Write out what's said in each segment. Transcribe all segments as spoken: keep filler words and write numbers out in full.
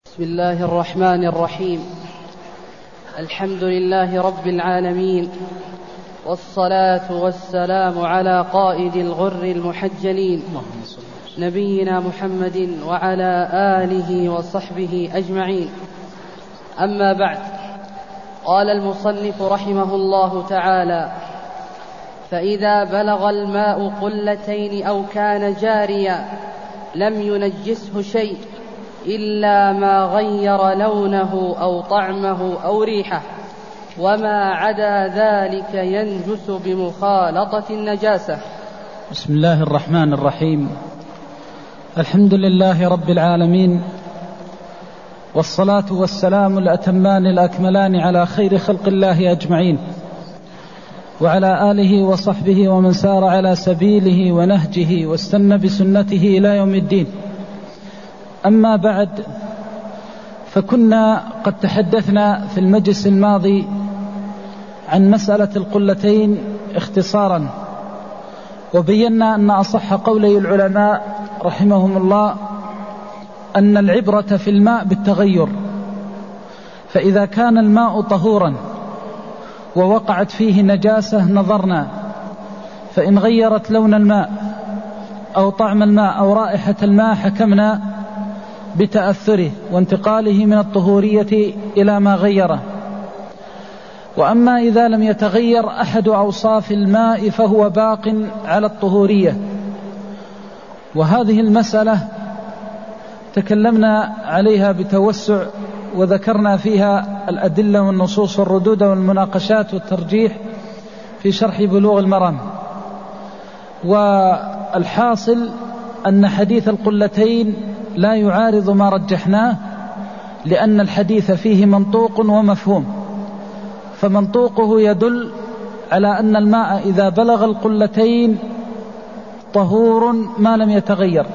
بسم الله الرحمن الرحيم. الحمد لله رب العالمين، والصلاة والسلام على قائد الغر المحجلين نبينا محمد وعلى آله وصحبه أجمعين. أما بعد، قال المصنف رحمه الله تعالى: فإذا بلغ الماء قلتين أو كان جاريا لم ينجسه شيء إلا ما غير لونه أو طعمه أو ريحه، وما عدا ذلك ينجس بمخالطة النجاسة. بسم الله الرحمن الرحيم. الحمد لله رب العالمين، والصلاة والسلام الأتمان الأكملان على خير خلق الله أجمعين، وعلى آله وصحبه ومن سار على سبيله ونهجه واستنى بسنته إلى يوم الدين. أما بعد، فكنا قد تحدثنا في المجلس الماضي عن مسألة القلتين اختصارا، وبينا أن أصح قولي العلماء رحمهم الله أن العبرة في الماء بالتغير، فإذا كان الماء طهورا ووقعت فيه نجاسة نظرنا، فإن غيرت لون الماء أو طعم الماء أو رائحة الماء حكمنا بتأثره وانتقاله من الطهورية إلى ما غيره. وأما إذا لم يتغير أحد أوصاف الماء فهو باق على الطهورية. وهذه المسألة تكلمنا عليها بتوسع، وذكرنا فيها الأدلة والنصوص والردود والمناقشات والترجيح في شرح بلوغ المرام. والحاصل أن حديث القلتين لا يعارض ما رجحناه، لأن الحديث فيه منطوق ومفهوم. فمنطوقه يدل على أن الماء إذا بلغ القلتين طهور ما لم يتغير،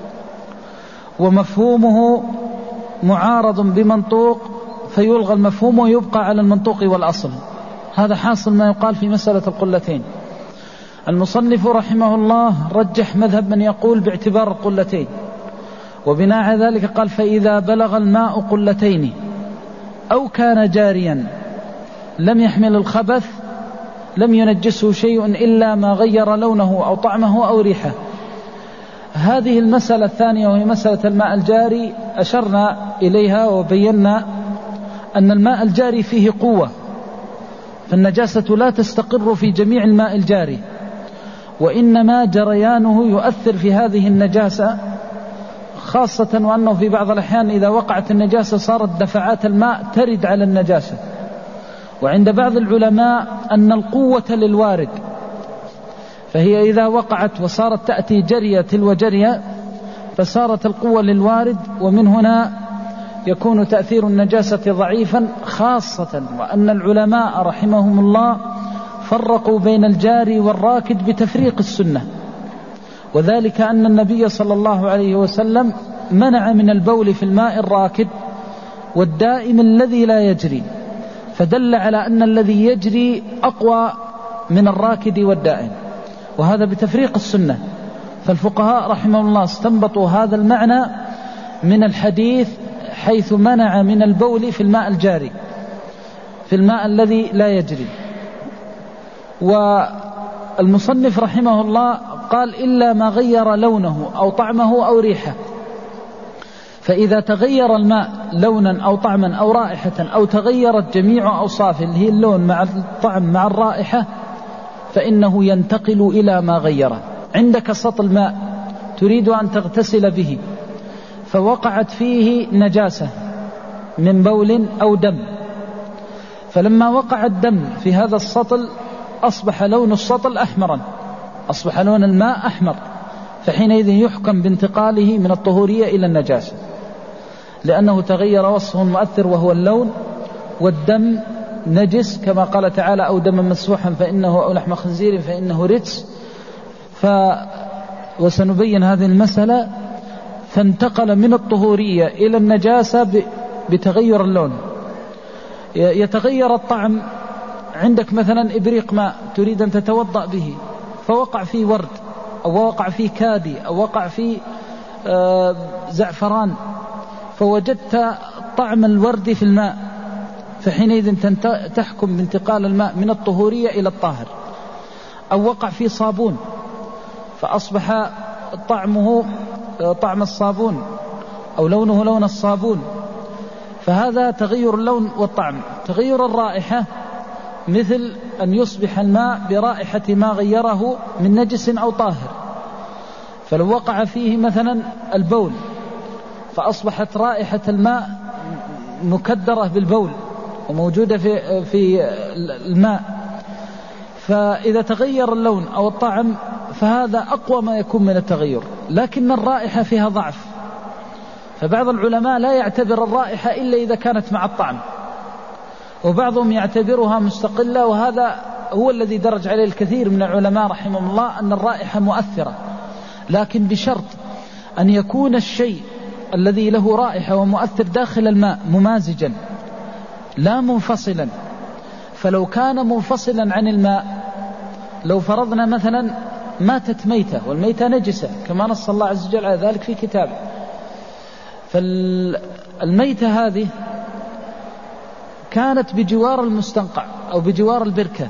ومفهومه معارض بمنطوق فيلغى المفهوم ويبقى على المنطوق والأصل. هذا حاصل ما يقال في مسألة القلتين. المصنف رحمه الله رجح مذهب من يقول باعتبار القلتين، وبناء على ذلك قال: فإذا بلغ الماء قلتين أو كان جاريا لم يحمل الخبث لم ينجسه شيء إلا ما غير لونه أو طعمه أو ريحه. هذه المسألة الثانية وهي مسألة الماء الجاري أشرنا إليها وبينا أن الماء الجاري فيه قوة، فالنجاسة لا تستقر في جميع الماء الجاري، وإنما جريانه يؤثر في هذه النجاسة، خاصة وأنه في بعض الأحيان إذا وقعت النجاسة صارت دفعات الماء ترد على النجاسة. وعند بعض العلماء أن القوة للوارد، فهي إذا وقعت وصارت تأتي جرية تلو جرية فصارت القوة للوارد، ومن هنا يكون تأثير النجاسة ضعيفا، خاصة وأن العلماء رحمهم الله فرقوا بين الجاري والراكد بتفريق السنة، وذلك أن النبي صلى الله عليه وسلم منع من البول في الماء الراكد والدائم الذي لا يجري، فدل على أن الذي يجري أقوى من الراكد والدائم، وهذا بتفريق السنة. فالفقهاء رحمهم الله استنبطوا هذا المعنى من الحديث، حيث منع من البول في الماء الجاري في الماء الذي لا يجري. والمصنف رحمه الله قال: إلا ما غير لونه أو طعمه أو ريحه. فإذا تغير الماء لونا أو طعما أو رائحة، أو تغيرت جميع أوصافه اللي هي اللون مع الطعم مع الرائحة، فإنه ينتقل إلى ما غيره. عندك سطل ماء تريد أن تغتسل به، فوقعت فيه نجاسة من بول أو دم، فلما وقع الدم في هذا السطل أصبح لون السطل أحمرا، أصبح لون الماء أحمر، فحينئذ يحكم بانتقاله من الطهورية إلى النجاسة، لأنه تغير وصفه المؤثر وهو اللون. والدم نجس كما قال تعالى: أو دم مسفوحا فإنه أو لحم خنزير فإنه رجس. ف وسنبين هذه المسألة. فانتقل من الطهورية إلى النجاسة بتغير اللون. يتغير الطعم، عندك مثلا إبريق ماء تريد أن تتوضأ به، فوقع فيه ورد أو وقع فيه كادي أو وقع فيه زعفران، فوجدت طعم الورد في الماء، فحينئذ تحكم بانتقال الماء من الطهورية إلى الطاهر. أو وقع في صابون فأصبح طعمه طعم الصابون أو لونه لون الصابون، فهذا تغير اللون والطعم. تغير الرائحة مثل أن يصبح الماء برائحة ما غيره من نجس أو طاهر. فلو وقع فيه مثلا البول فأصبحت رائحة الماء مكدرة بالبول وموجودة في في الماء، فإذا تغير اللون أو الطعم فهذا أقوى ما يكون من التغير، لكن الرائحة فيها ضعف. فبعض العلماء لا يعتبر الرائحة إلا إذا كانت مع الطعم، وبعضهم يعتبرها مستقلة، وهذا هو الذي درج عليه الكثير من العلماء رحمهم الله، أن الرائحة مؤثرة، لكن بشرط أن يكون الشيء الذي له رائحة ومؤثر داخل الماء ممازجا لا منفصلا. فلو كان منفصلا عن الماء، لو فرضنا مثلا ماتت ميتة والميتة نجسة كما نص الله عز وجل على ذلك في كتابه، فالميتة هذه كانت بجوار المستنقع أو بجوار البركة،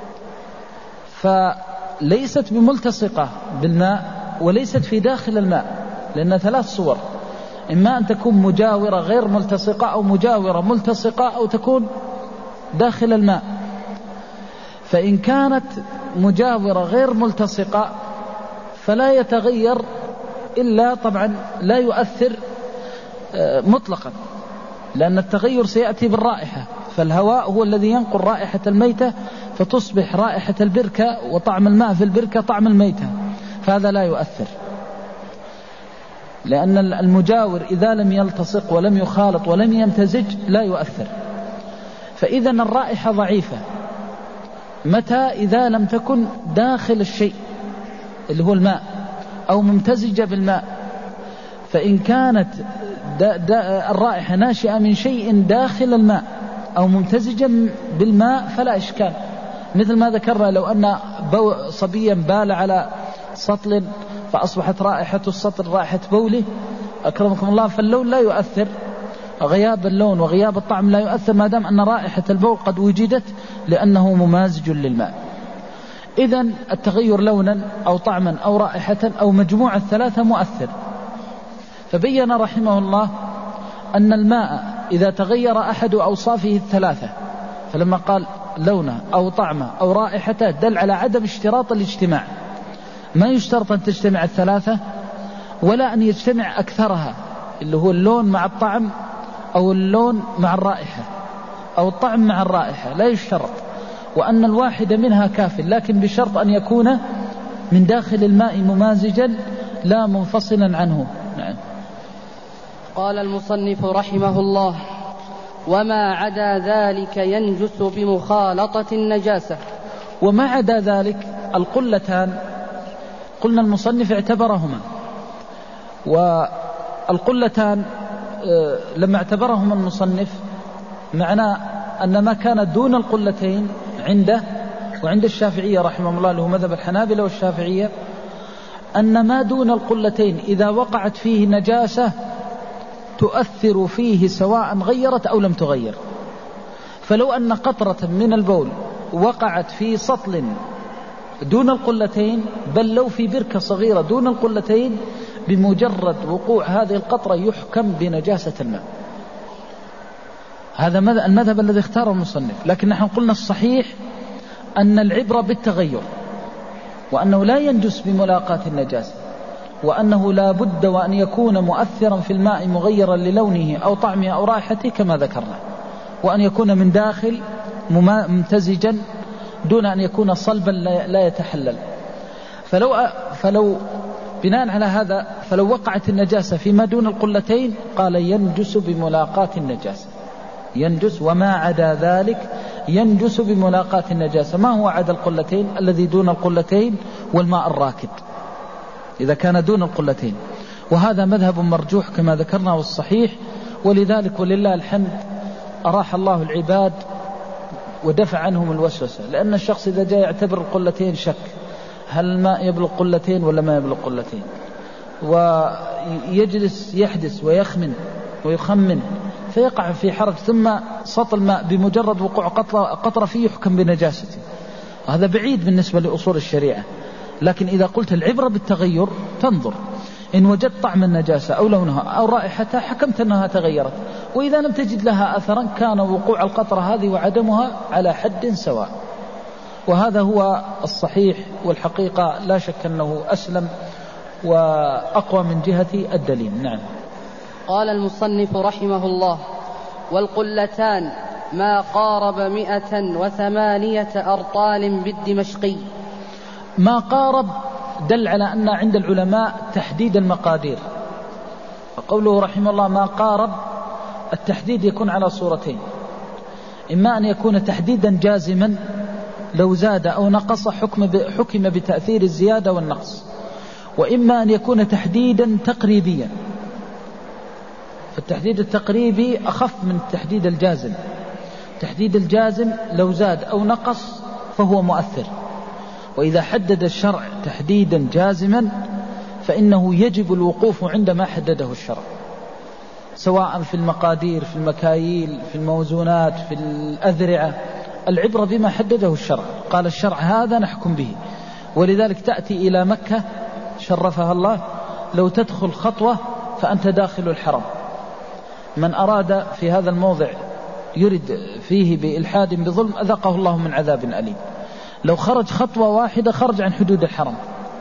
فليست بملتصقة بالماء وليست في داخل الماء، لأن ثلاث صور: إما أن تكون مجاورة غير ملتصقة، أو مجاورة ملتصقة، أو تكون داخل الماء. فإن كانت مجاورة غير ملتصقة فلا يتغير إلا طبعا لا يؤثر مطلقا، لأن التغير سيأتي بالرائحة، فالهواء هو الذي ينقل رائحة الميتة فتصبح رائحة البركة وطعم الماء في البركة طعم الميتة، فهذا لا يؤثر، لأن المجاور إذا لم يلتصق ولم يخالط ولم يمتزج لا يؤثر. فإذا الرائحة ضعيفة متى؟ إذا لم تكن داخل الشيء اللي هو الماء أو ممتزجة بالماء. فإن كانت دا دا الرائحة ناشئة من شيء داخل الماء أو ممتزجة بالماء فلا إشكال، مثل ما ذكرنا لو أن صبيا بال على سطل فأصبحت رائحة السطل رائحة بوله أكرمكم الله، فاللون لا يؤثر، غياب اللون وغياب الطعم لا يؤثر ما دام أن رائحة البول قد وجدت لأنه ممازج للماء. إذن التغير لونا أو طعما أو رائحة أو مجموعة الثلاثة مؤثر. فبين رحمه الله أن الماء إذا تغير أحد أوصافه الثلاثة، فلما قال لونه أو طعمه أو رائحته دل على عدم اشتراط الاجتماع، ما يشترط أن تجتمع الثلاثة ولا أن يجتمع أكثرها، اللي هو اللون مع الطعم أو اللون مع الرائحة أو الطعم مع الرائحة، لا يشترط، وأن الواحد منها كاف، لكن بشرط أن يكون من داخل الماء ممازجا لا منفصلا عنه. نعم. قال المصنف رحمه الله: وما عدا ذلك ينجس بمخالطة النجاسة. وما عدا ذلك القلتان، قلنا المصنف اعتبرهما، والقلتان لما اعتبرهما المصنف معناه أن ما كان دون القلتين عنده وعند الشافعية رحمه الله له مذهب الحنابلة والشافعية، أن ما دون القلتين إذا وقعت فيه نجاسة تؤثر فيه سواء غيرت أو لم تغير. فلو أن قطرة من البول وقعت في سطل دون القلتين، بل لو في بركة صغيرة دون القلتين، بمجرد وقوع هذه القطرة يحكم بنجاسة الماء. هذا المذهب الذي اختاره المصنف، لكن نحن قلنا الصحيح أن العبرة بالتغير، وأنه لا ينجس بملاقاة النجاسة، وأنه لا بد وأن يكون مؤثرا في الماء مغيرا للونه أو طعمه أو رائحته كما ذكرنا، وأن يكون من داخل ممتزجا دون أن يكون صلبا لا يتحلل. فلو, فلو بناء على هذا فلو وقعت النجاسة فيما دون القلتين قال ينجس بملاقاة النجاسة، ينجس وما عدا ذلك ينجس بملاقاة النجاسة. ما هو عدا القلتين؟ الذي دون القلتين والماء الراكد إذا كان دون القلتين، وهذا مذهب مرجوح كما ذكرنا والصحيح. ولذلك ولله الحمد أراح الله العباد ودفع عنهم الوسوسة، لأن الشخص إذا جاء يعتبر القلتين شك هل الماء يبلغ قلتين ولا ما يبلغ قلتين، ويجلس يحدث ويخمن ويخمن فيقع في حرج، ثم سطل الماء بمجرد وقوع قطرة فيه يحكم بنجاسته، هذا بعيد بالنسبة لأصول الشريعة. لكن إذا قلت العبرة بالتغير تنظر، إن وجدت طعم النجاسة أو لونها أو رائحتها حكمت أنها تغيرت، وإذا لم تجد لها أثرا كان وقوع القطرة هذه وعدمها على حد سواء. وهذا هو الصحيح، والحقيقة لا شك أنه أسلم وأقوى من جهة الدليل. نعم. قال المصنف رحمه الله: والقلتان ما قارب مئة وثمانية أرطال بالدمشقي. ما قارب دل على أن عند العلماء تحديد المقادير، فقوله رحمه الله ما قارب، التحديد يكون على صورتين: إما أن يكون تحديدا جازما لو زاد أو نقص حكم حكم بتأثير الزيادة والنقص، وإما أن يكون تحديدا تقريبيا. فالتحديد التقريبي أخف من التحديد الجازم. التحديد الجازم لو زاد أو نقص فهو مؤثر، وإذا حدد الشرع تحديدا جازما فإنه يجب الوقوف عندما حدده الشرع، سواء في المقادير، في المكاييل، في الموزونات، في الأذرعة. العبرة بما حدده الشرع، قال الشرع هذا نحكم به. ولذلك تأتي إلى مكة شرفها الله، لو تدخل خطوة فأنت داخل الحرم. من أراد في هذا الموضع يرد فيه بإلحاد بظلم أذقه الله من عذاب أليم. لو خرج خطوة واحدة خرج عن حدود الحرم،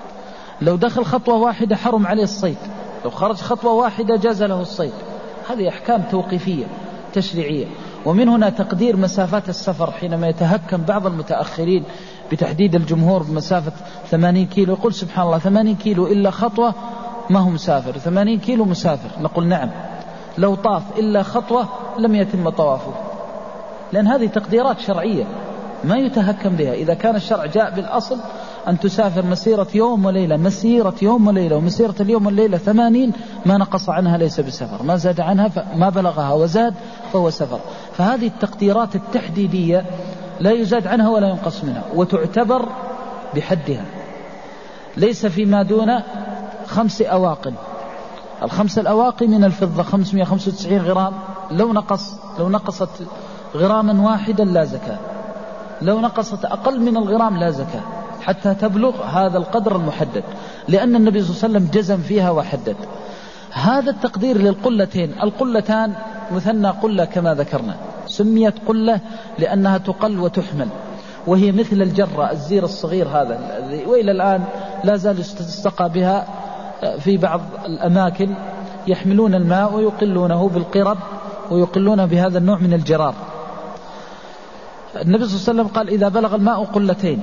لو دخل خطوة واحدة حرم عليه الصيد، لو خرج خطوة واحدة جاز له الصيد. هذه أحكام توقيفية تشريعية. ومن هنا تقدير مسافات السفر، حينما يتهكم بعض المتأخرين بتحديد الجمهور بمسافة ثمانين كيلو، يقول سبحان الله ثمانين كيلو إلا خطوة ما هو مسافر، ثمانين كيلو مسافر. نقول نعم، لو طاف إلا خطوة لم يتم طوافه، لأن هذه تقديرات شرعية ما يتهكم بها. إذا كان الشرع جاء بالأصل أن تسافر مسيرة يوم وليلة، مسيرة يوم وليلة، ومسيرة اليوم والليلة ثمانين، ما نقص عنها ليس بسفر، ما زاد عنها ما بلغها وزاد فهو سفر. فهذه التقديرات التحديدية لا يزاد عنها ولا ينقص منها، وتعتبر بحدها، ليس فيما دون خمس أواقن. الخمس الأواقي من الفضة خمسمائة وخمسة وتسعين غرام، لو نقص لو نقصت غراما واحدا لا زكاة، لو نقصت أقل من الغرام لا زكاة، حتى تبلغ هذا القدر المحدد، لأن النبي صلى الله عليه وسلم جزم فيها وحدد. هذا التقدير للقلتين. القلتان مثنى قلة كما ذكرنا، سميت قلة لأنها تقل وتحمل، وهي مثل الجرة، الزير الصغير هذا، وإلى الآن لا زال يستسقى بها في بعض الأماكن، يحملون الماء ويقلونه بالقرب ويقلونه بهذا النوع من الجرار. النبي صلى الله عليه وسلم قال إذا بلغ الماء قلتين.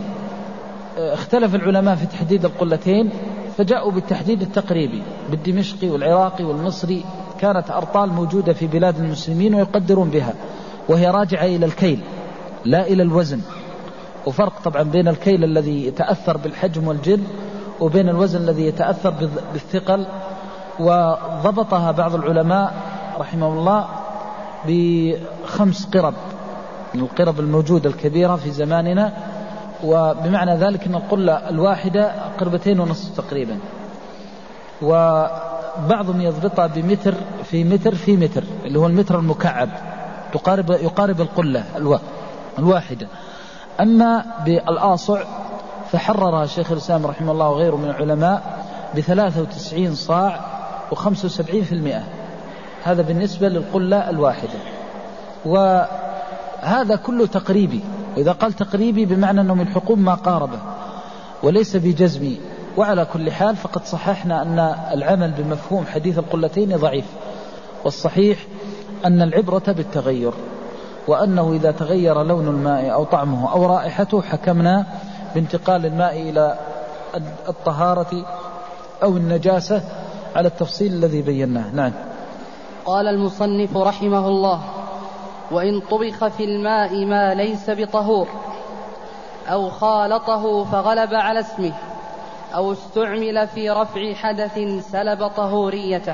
اختلف العلماء في تحديد القلتين، فجاءوا بالتحديد التقريبي. بالدمشقي والعراقي والمصري كانت أرطال موجودة في بلاد المسلمين ويقدرون بها، وهي راجعة إلى الكيل لا إلى الوزن. وفرق طبعا بين الكيل الذي يتأثر بالحجم والجد وبين الوزن الذي يتأثر بالثقل. وضبطها بعض العلماء رحمه الله بخمس قرب من القرب الموجودة الكبيرة في زماننا، وبمعنى ذلك أن القلة الواحدة قربتين ونصف تقريبا، وبعضهم يضبطها بمتر في متر في متر، اللي هو المتر المكعب، تقارب يقارب القلة الواحدة. أما بالآصع فحررها شيخ الإسلام رحمه الله وغيره من العلماء بثلاثة وتسعين صاع وخمسة وسبعين في المئة، هذا بالنسبة للقلة الواحدة. وهذا كله تقريبي، وإذا قال تقريبي بمعنى أنه من حكم ما قاربه وليس بجزمي. وعلى كل حال فقد صححنا أن العمل بمفهوم حديث القلتين ضعيف، والصحيح أن العبرة بالتغير، وأنه إذا تغير لون الماء أو طعمه أو رائحته حكمنا بانتقال الماء إلى الطهارة أو النجاسة على التفصيل الذي بيناه. نعم. قال المصنف رحمه الله: وإن طبخ في الماء ما ليس بطهور، أو خالطه فغلب على اسمه، أو استعمل في رفع حدث سلب طهوريته.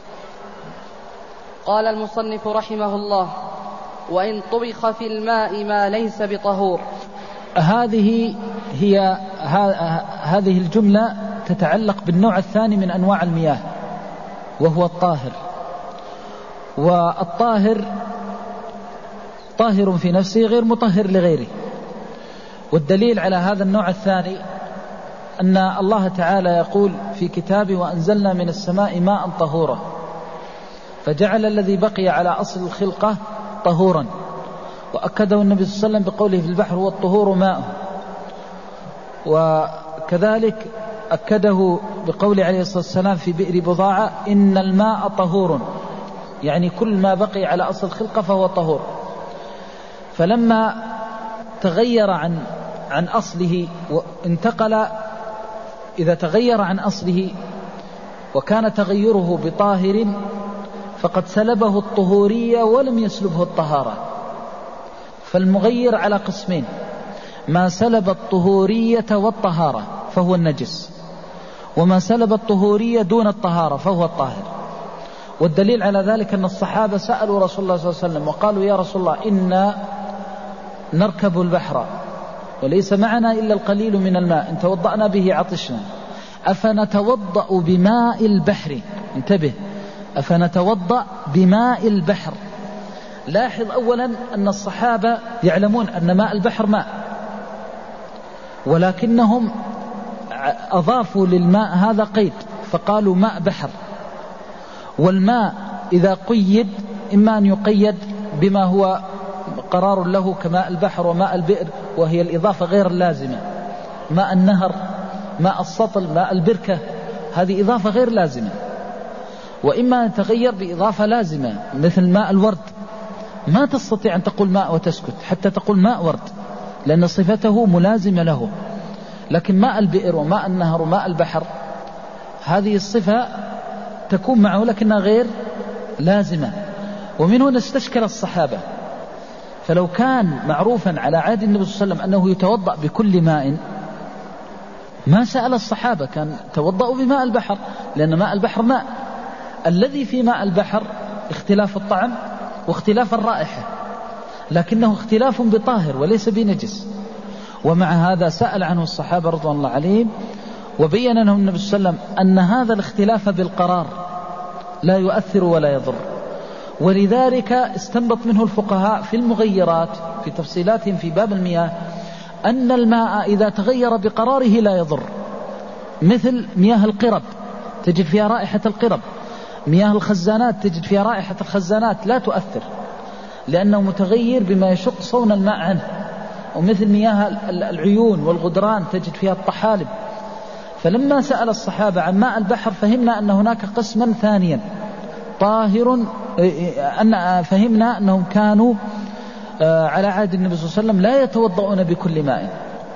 قال المصنف رحمه الله: وإن طبخ في الماء ما ليس بطهور. هذه هي هذه الجملة تتعلق بالنوع الثاني من أنواع المياه، وهو الطاهر. والطاهر طاهر في نفسه غير مطهر لغيره. والدليل على هذا النوع الثاني أن الله تعالى يقول في كتابه: وأنزلنا من السماء ماء طهورا، فجعل الذي بقي على أصل الخلقة طهورا. وأكده النبي صلى الله عليه وسلم بقوله: في البحر والطهور ماء. وكذلك أكده بقوله عليه الصلاة والسلام في بئر بضاعة: إن الماء طهور، يعني كل ما بقي على أصل الخلقة فهو طهور. فلما تغير عن عن أصله وانتقل، إذا تغير عن أصله وكان تغيره بطاهر فقد سلبه الطهورية ولم يسلبه الطهارة. فالمغير على قسمين: ما سلب الطهورية والطهارة فهو النجس، وما سلب الطهورية دون الطهارة فهو الطاهر. والدليل على ذلك أن الصحابة سألوا رسول الله صلى الله عليه وسلم وقالوا: يا رسول الله، إنا نركب البحر وليس معنا إلا القليل من الماء، إن توضأنا به عطشنا، أفنتوضأ بماء البحر؟ انتبه، أفنتوضأ بماء البحر. لاحظ أولا أن الصحابة يعلمون أن ماء البحر ماء، ولكنهم أضافوا للماء هذا قيد، فقالوا ماء بحر. والماء إذا قيد إما أن يقيد بما هو قرار له كماء البحر وماء البئر، وهي الإضافة غير اللازمة، ماء النهر، ماء السطل، ماء البركة، هذه إضافة غير لازمة. وإما أن تغير بإضافة لازمة مثل ماء الورد، ما تستطيع أن تقول ماء وتسكت حتى تقول ماء ورد، لأن صفته ملازمة له. لكن ماء البئر وماء النهر وماء البحر هذه الصفة تكون معه لكنها غير لازمة. ومن هنا استشكل الصحابة. فلو كان معروفا على عهد النبي صلى الله عليه وسلم أنه يتوضأ بكل ماء ما سأل الصحابة، كان توضأوا بماء البحر، لأن ماء البحر ماء. الذي في ماء البحر اختلاف الطعم واختلاف الرائحة، لكنه اختلاف بطاهر وليس بنجس. ومع هذا سأل عنه الصحابة رضوان الله عليهم، وبين لهم النبي صلى الله عليه وسلم أن هذا الاختلاف بالقرار لا يؤثر ولا يضر. ولذلك استنبط منه الفقهاء في المغيرات في تفصيلاتهم في باب المياه أن الماء إذا تغير بقراره لا يضر، مثل مياه القرب تجد فيها رائحة القرب، مياه الخزانات تجد فيها رائحة الخزانات، لا تؤثر لأنه متغير بما يشق صون الماء عنه. ومثل مياه العيون والغدران تجد فيها الطحالب. فلما سأل الصحابة عن ماء البحر فهمنا أن هناك قسما ثانيا طاهر، أن فهمنا أنهم كانوا على عهد النبي صلى الله عليه وسلم لا يتوضؤون بكل ماء،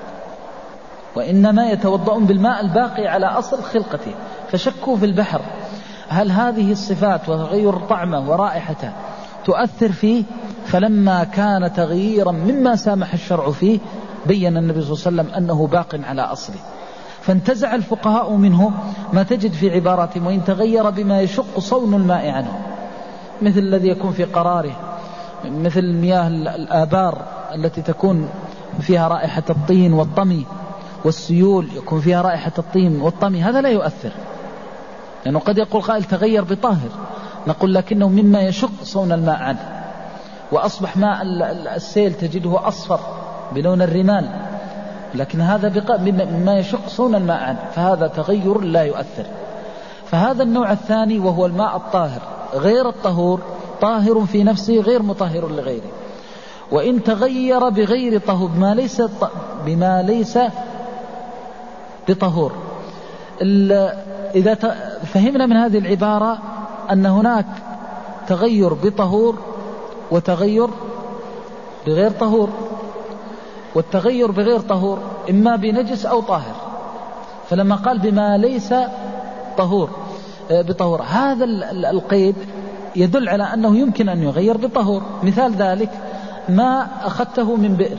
وإنما يتوضؤون بالماء الباقي على أصل خلقته. فشكوا في البحر هل هذه الصفات وتغير طعمه ورائحته تؤثر فيه، فلما كان تغييرا مما سامح الشرع فيه بين النبي صلى الله عليه وسلم أنه باق على أصله. فانتزع الفقهاء منه ما تجد في عباراتهم: وإن تغير بما يشق صون الماء عنه، مثل الذي يكون في قراره، مثل مياه الآبار التي تكون فيها رائحة الطين والطمي، والسيول يكون فيها رائحة الطين والطمي، هذا لا يؤثر، لأنه قد يقول قائل تغير بطاهر، نقول لكنه مما يشق صون الماء عنه. وأصبح ماء السيل تجده أصفر بلون الرمال، لكن هذا مما يشق صون الماء عنه، فهذا تغير لا يؤثر. فهذا النوع الثاني وهو الماء الطاهر غير الطهور، طاهر في نفسه غير مطهر لغيره. وإن تغير بغير طهور بما ليس بما ليس بطهور. إذا فهمنا من هذه العبارة أن هناك تغير بطهور وتغير بغير طهور، والتغير بغير طهور إما بنجس أو طاهر. فلما قال بما ليس طهور بطهور، هذا القيد يدل على أنه يمكن أن يغير بطهور. مثال ذلك ما أخذته من بئر،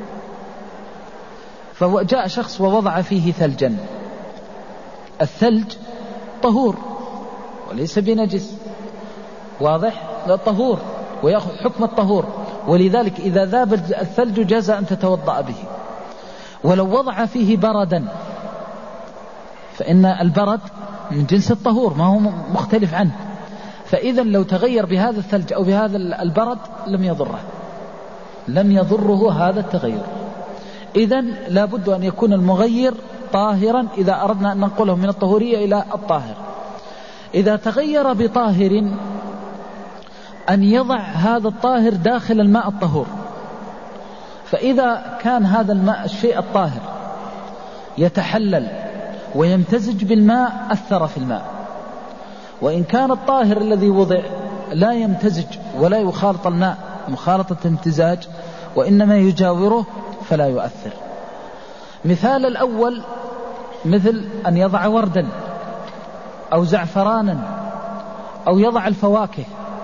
فجاء شخص ووضع فيه ثلجا، الثلج طهور وليس بنجس، واضح؟ لا طهور ويأخذ حكم الطهور، ولذلك إذا ذاب الثلج جاز أن تتوضأ به. ولو وضع فيه بردا، فإن البرد من جنس الطهور ما هو مختلف عنه، فإذا لو تغير بهذا الثلج أو بهذا البرد لم يضره لم يضره هذا التغير. إذن لابد أن يكون المغير طاهرا إذا أردنا أن ننقله من الطهورية إلى الطاهر. إذا تغير بطاهر أن يضع هذا الطاهر داخل الماء الطهور. فإذا كان هذا الماء الشيء الطاهر يتحلل ويمتزج بالماء أثر في الماء، وإن كان الطاهر الذي وضع لا يمتزج ولا يخالط الماء مخالطة امتزاج وإنما يجاوره فلا يؤثر. مثال الأول مثل أن يضع وردا أو زعفرانا أو يضع الفواكه،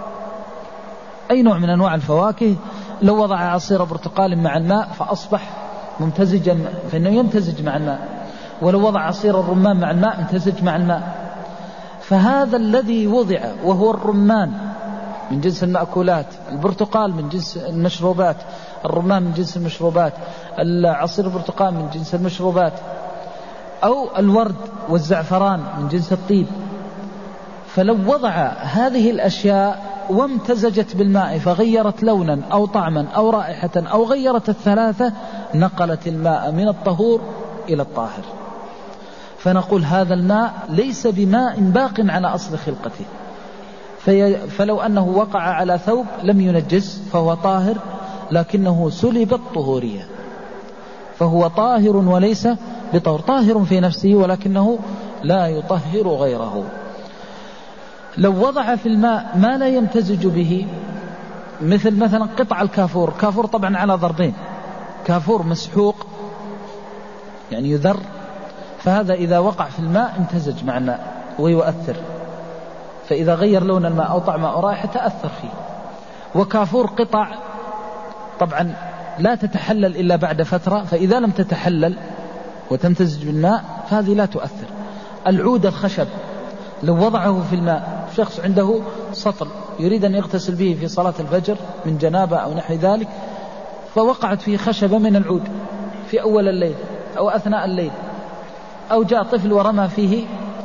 أي نوع من أنواع الفواكه، لو وضع عصير برتقال مع الماء فأصبح ممتزجا فإنه يمتزج مع الماء، ولو وضع عصير الرمان مع الماء امتزج مع الماء. فهذا الذي وضع وهو الرمان من جنس المأكولات، البرتقال من جنس المشروبات، الرمان من جنس المشروبات، العصير البرتقال من جنس المشروبات، أو الورد والزعفران من جنس الطيب. فلو وضع هذه الأشياء وامتزجت بالماء فغيرت لونا أو طعما أو رائحة أو غيرت الثلاثة نقلت الماء من الطهور إلى الطاهر. فنقول هذا الماء ليس بماء باق على أصل خلقته، في فلو أنه وقع على ثوب لم ينجس فهو طاهر، لكنه سلب الطهورية، فهو طاهر وليس بطهور، طاهر في نفسه ولكنه لا يطهر غيره. لو وضع في الماء ما لا يمتزج به مثل مثلا قطع الكافور، كافور طبعا على ضربين، كافور مسحوق يعني يذر، فهذا إذا وقع في الماء امتزج مع الماء ويؤثر، فإذا غير لون الماء أو طعمه أو رائحة تأثر فيه. وكافور قطع طبعا لا تتحلل إلا بعد فترة، فإذا لم تتحلل وتمتزج بالماء فهذه لا تؤثر. العود الخشب لو وضعه في الماء، شخص عنده سطل يريد أن يغتسل به في صلاة الفجر من جنابة أو نحو ذلك، فوقعت فيه خشبة من العود في أول الليل أو أثناء الليل، أو جاء طفل ورمى فيه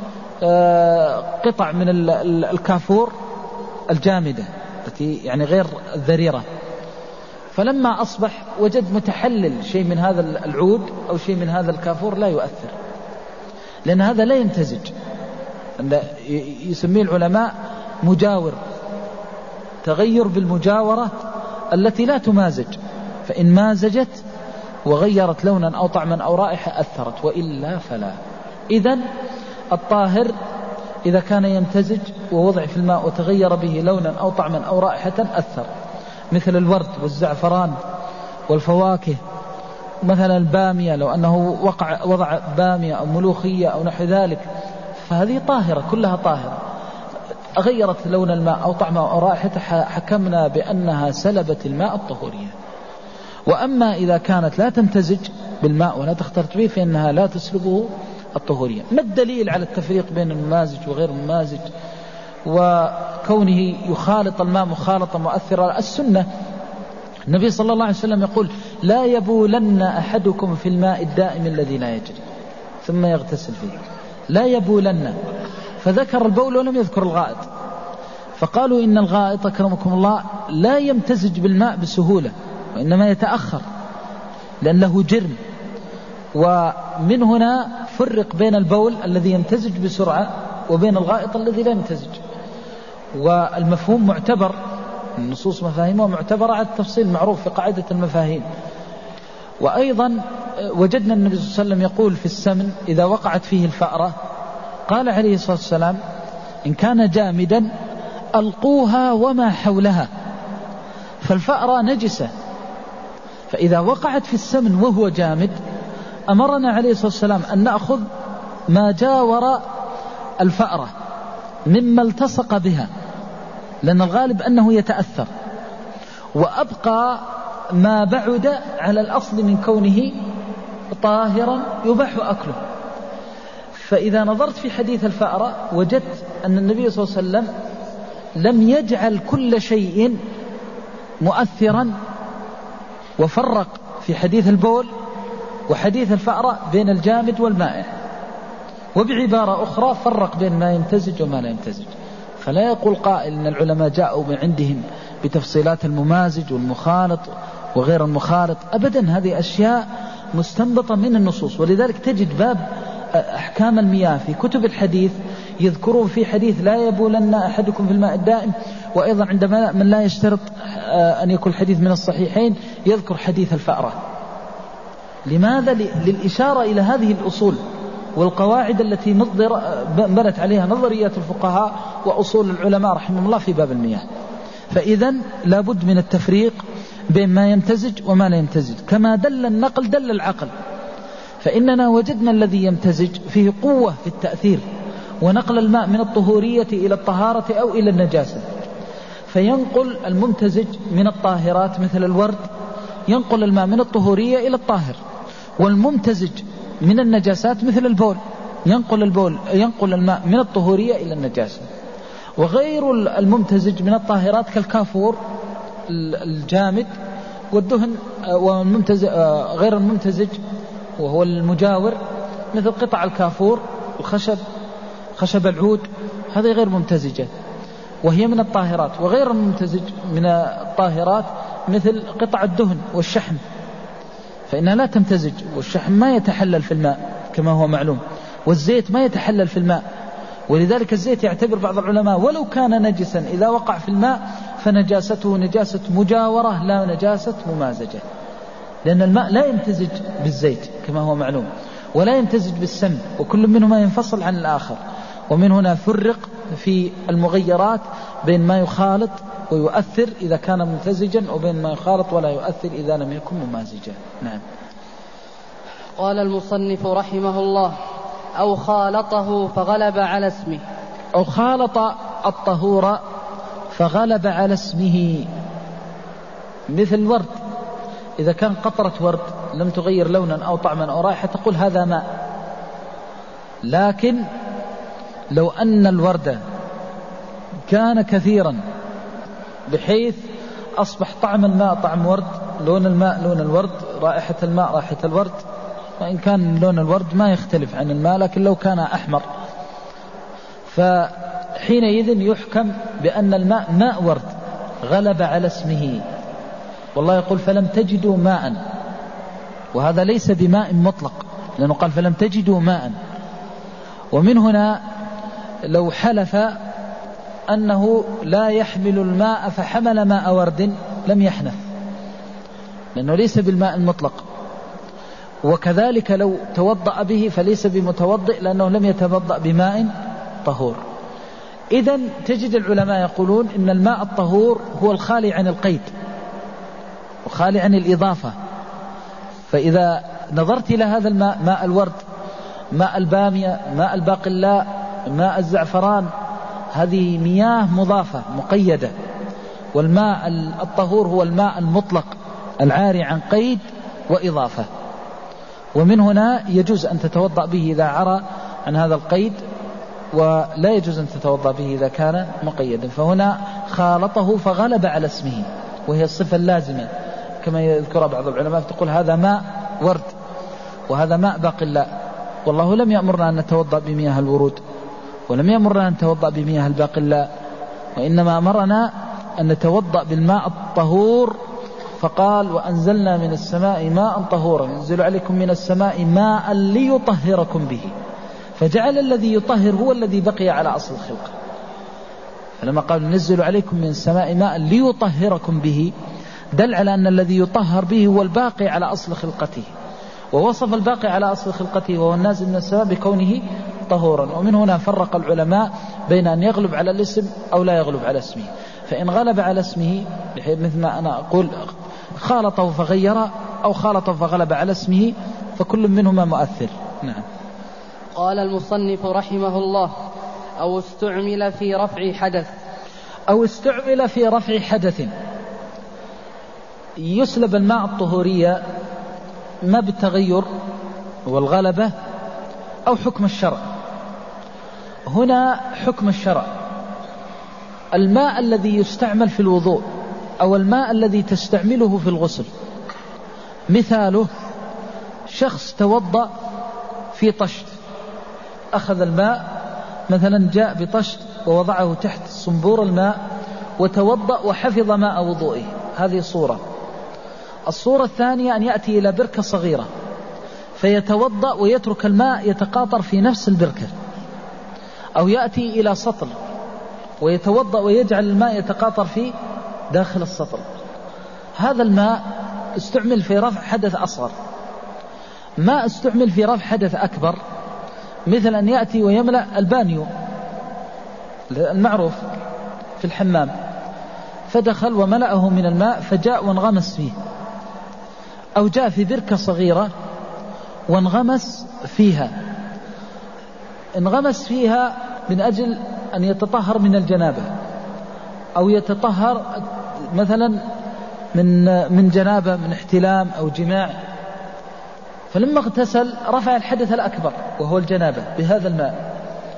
قطع من الكافور الجامدة التي يعني غير الذريرة، فلما أصبح وجد متحلل شيء من هذا العود أو شيء من هذا الكافور لا يؤثر، لأن هذا لا يمتزج، يسميه العلماء مجاور، تغير بالمجاورة التي لا تمازج، فإن مازجت وغيرت لونا أو طعما أو رائحة أثرت، وإلا فلا. إذن الطاهر إذا كان يمتزج ووضع في الماء وتغير به لونا أو طعما أو رائحة أثر، مثل الورد والزعفران والفواكه، مثلا البامية لو أنه وقع وضع بامية أو ملوخية أو نحو ذلك، فهذه طاهرة كلها طاهرة، غيرت لون الماء أو طعمه أو رائحته حكمنا بأنها سلبت الماء الطهورية. وأما إذا كانت لا تمتزج بالماء ولا تختلط به فإنها لا تسلبه الطهورية. ما الدليل على التفريق بين الممازج وغير الممازج وكونه يخالط الماء مخالطة مؤثرة؟ السنة، النبي صلى الله عليه وسلم يقول لا يبولن أحدكم في الماء الدائم الذي لا يجري ثم يغتسل فيه، لا يبولن، فذكر البول ولم يذكر الغائط، فقالوا إن الغائط أكرمكم الله لا يمتزج بالماء بسهولة وإنما يتأخر لأن له جرم. ومن هنا فرق بين البول الذي يمتزج بسرعة وبين الغائط الذي لا يمتزج. والمفهوم معتبر، النصوص مفاهيمها معتبرة على التفصيل المعروف في قاعدة المفاهيم. وأيضا وجدنا النبي صلى الله عليه وسلم يقول في السمن إذا وقعت فيه الفأرة قال عليه الصلاة والسلام إن كان جامدا ألقوها وما حولها، فالفأرة نجسة، فإذا وقعت في السمن وهو جامد أمرنا عليه الصلاة والسلام أن نأخذ ما جاور الفأرة مما التصق بها، لأن الغالب أنه يتأثر، وأبقى ما بعد على الأصل من كونه طاهرا يباح أكله. فإذا نظرت في حديث الفأرة وجدت أن النبي صلى الله عليه وسلم لم يجعل كل شيء مؤثرا، وفرق في حديث البول وحديث الفأرة بين الجامد والمائع، وبعبارة أخرى فرق بين ما يمتزج وما لا يمتزج، فلا يقول قائل إن العلماء جاءوا من عندهم بتفصيلات الممازج والمخالط وغير المخالط، أبدا، هذه أشياء مستنبطة من النصوص. ولذلك تجد باب أحكام المياه في كتب الحديث يذكرون في حديث لا يبولن أحدكم في الماء الدائم، وأيضا عندما من لا يشترط أن يكون الحديث من الصحيحين يذكر حديث الفأرة. لماذا؟ للإشارة إلى هذه الأصول والقواعد التي بنت عليها نظريات الفقهاء وأصول العلماء رحمهم الله في باب المياه. فإذا لابد من التفريق بين ما يمتزج وما لا يمتزج، كما دل النقل دل العقل. فإننا وجدنا الذي يمتزج فيه قوة في التأثير، ونقل الماء من الطهورية إلى الطهارة أو إلى النجاسة، فينقل الممتزج من الطاهرات مثل الورد، ينقل الماء من الطهورية إلى الطاهر. والممتزج من النجاسات مثل البول، ينقل البول ينقل الماء من الطهورية إلى النجاسة. وغير الممتزج من الطاهرات كالكافور الجامد والدهن، والممتزج غير الممتزج وهو المجاور مثل قطع الكافور الخشب خشب العود، هذه غير ممتزجة وهي من الطاهرات. وغير الممتزج من الطاهرات مثل قطع الدهن والشحم، فإنها لا تمتزج، والشحم ما يتحلل في الماء كما هو معلوم، والزيت ما يتحلل في الماء. ولذلك الزيت يعتبر بعض العلماء ولو كان نجسا إذا وقع في الماء فنجاسته نجاسة مجاورة لا نجاسة ممازجة، لأن الماء لا يمتزج بالزيت كما هو معلوم، ولا يمتزج بالسم، وكل منهما ينفصل عن الآخر. ومن هنا فرق في المغيرات بين ما يخالط ويؤثر إذا كان ممتزجا، وبين ما يخالط ولا يؤثر إذا لم يكن ممازجا. نعم. قال المصنف رحمه الله: أو خالطه فغلب على اسمه. أو خالط الطهور فغلب على اسمه، مثل الورد، إذا كان قطرة ورد لم تغير لونا أو طعما أو رائحة تقول هذا ماء. لكن لو أن الورد كان كثيرا بحيث أصبح طعم الماء طعم ورد، لون الماء لون الورد، رائحة الماء رائحة الورد، وإن كان لون الورد ما يختلف عن الماء، لكن لو كان أحمر فحينئذ يحكم بأن الماء ماء ورد غلب على اسمه. والله يقول فلم تجدوا ماء، وهذا ليس بماء مطلق، لأنه قال فلم تجدوا ماء. ومن هنا لو حلف أنه لا يحمل الماء فحمل ماء ورد لم يحنث، لأنه ليس بالماء المطلق. وكذلك لو توضأ به فليس بمتوضئ، لأنه لم يتوضأ بماء طهور. إذن تجد العلماء يقولون إن الماء الطهور هو الخالي عن القيد وخالي عن الإضافة. فإذا نظرت إلى هذا الماء، ماء الورد، ماء البامية، ماء الباقلاء، ماء الزعفران، هذه مياه مضافة مقيدة. والماء الطهور هو الماء المطلق العاري عن قيد وإضافة. ومن هنا يجوز أن تتوضأ به إذا عرى عن هذا القيد، ولا يجوز أن تتوضأ به إذا كان مقيدا. فهنا خالطه فغلب على اسمه، وهي الصفة اللازمة كما يذكر بعض العلماء، تقول هذا ماء ورد وهذا ماء باقلاء. والله لم يأمرنا أن نتوضأ بمياه الورود، ولم يأمرنا أن نتوضأ بمياه الباقلاء، وإنما أمرنا أن نتوضأ بالماء الطهور. فقال وأنزلنا من السماء ماء طهورا، ينزل عليكم من السماء ماء ليطهركم به. فجعل الذي يطهر هو الذي بقي على أصل الخلق. فلما قال ننزل عليكم من السماء ماء ليطهركم به، دل على أن الذي يطهر به هو الباقي على أصل خلقته، ووصف الباقي على أصل خلقته وهو النازل من السماء بكونه طهورا. ومن هنا فرق العلماء بين أن يغلب على الاسم أو لا يغلب على اسمه. فإن غلب على اسمه مثل ما أنا أقول خالطه فغير، أو خالطه فغلب على اسمه، فكل منهما مؤثر. نعم. قال المصنف رحمه الله: أو استعمل في رفع حدث. أو استعمل في رفع حدث، يسلب الماء الطهورية ما بالتغير والغلبة أو حكم الشرع. هنا حكم الشرع: الماء الذي يستعمل في الوضوء أو الماء الذي تستعمله في الغسل، مثاله شخص توضأ في طشت، أخذ الماء مثلا جاء بطشت ووضعه تحت صنبور الماء وتوضأ وحفظ ماء وضوئه. هذه صورة. الصورة الثانية أن يأتي إلى بركة صغيرة فيتوضأ ويترك الماء يتقاطر في نفس البركة، أو يأتي إلى سطل ويتوضأ ويجعل الماء يتقاطر في داخل السطل. هذا الماء استعمل في رفع حدث أصغر. ما استعمل في رفع حدث أكبر، مثل أن يأتي ويملأ البانيو المعروف في الحمام، فدخل وملأه من الماء فجاء وانغمس فيه، أو جاء في بركة صغيرة وانغمس فيها انغمس فيها من أجل أن يتطهر من الجنابة، أو يتطهر مثلا من من جنابة، من احتلام أو جماع، فلما اغتسل رفع الحدث الأكبر وهو الجنابة بهذا الماء.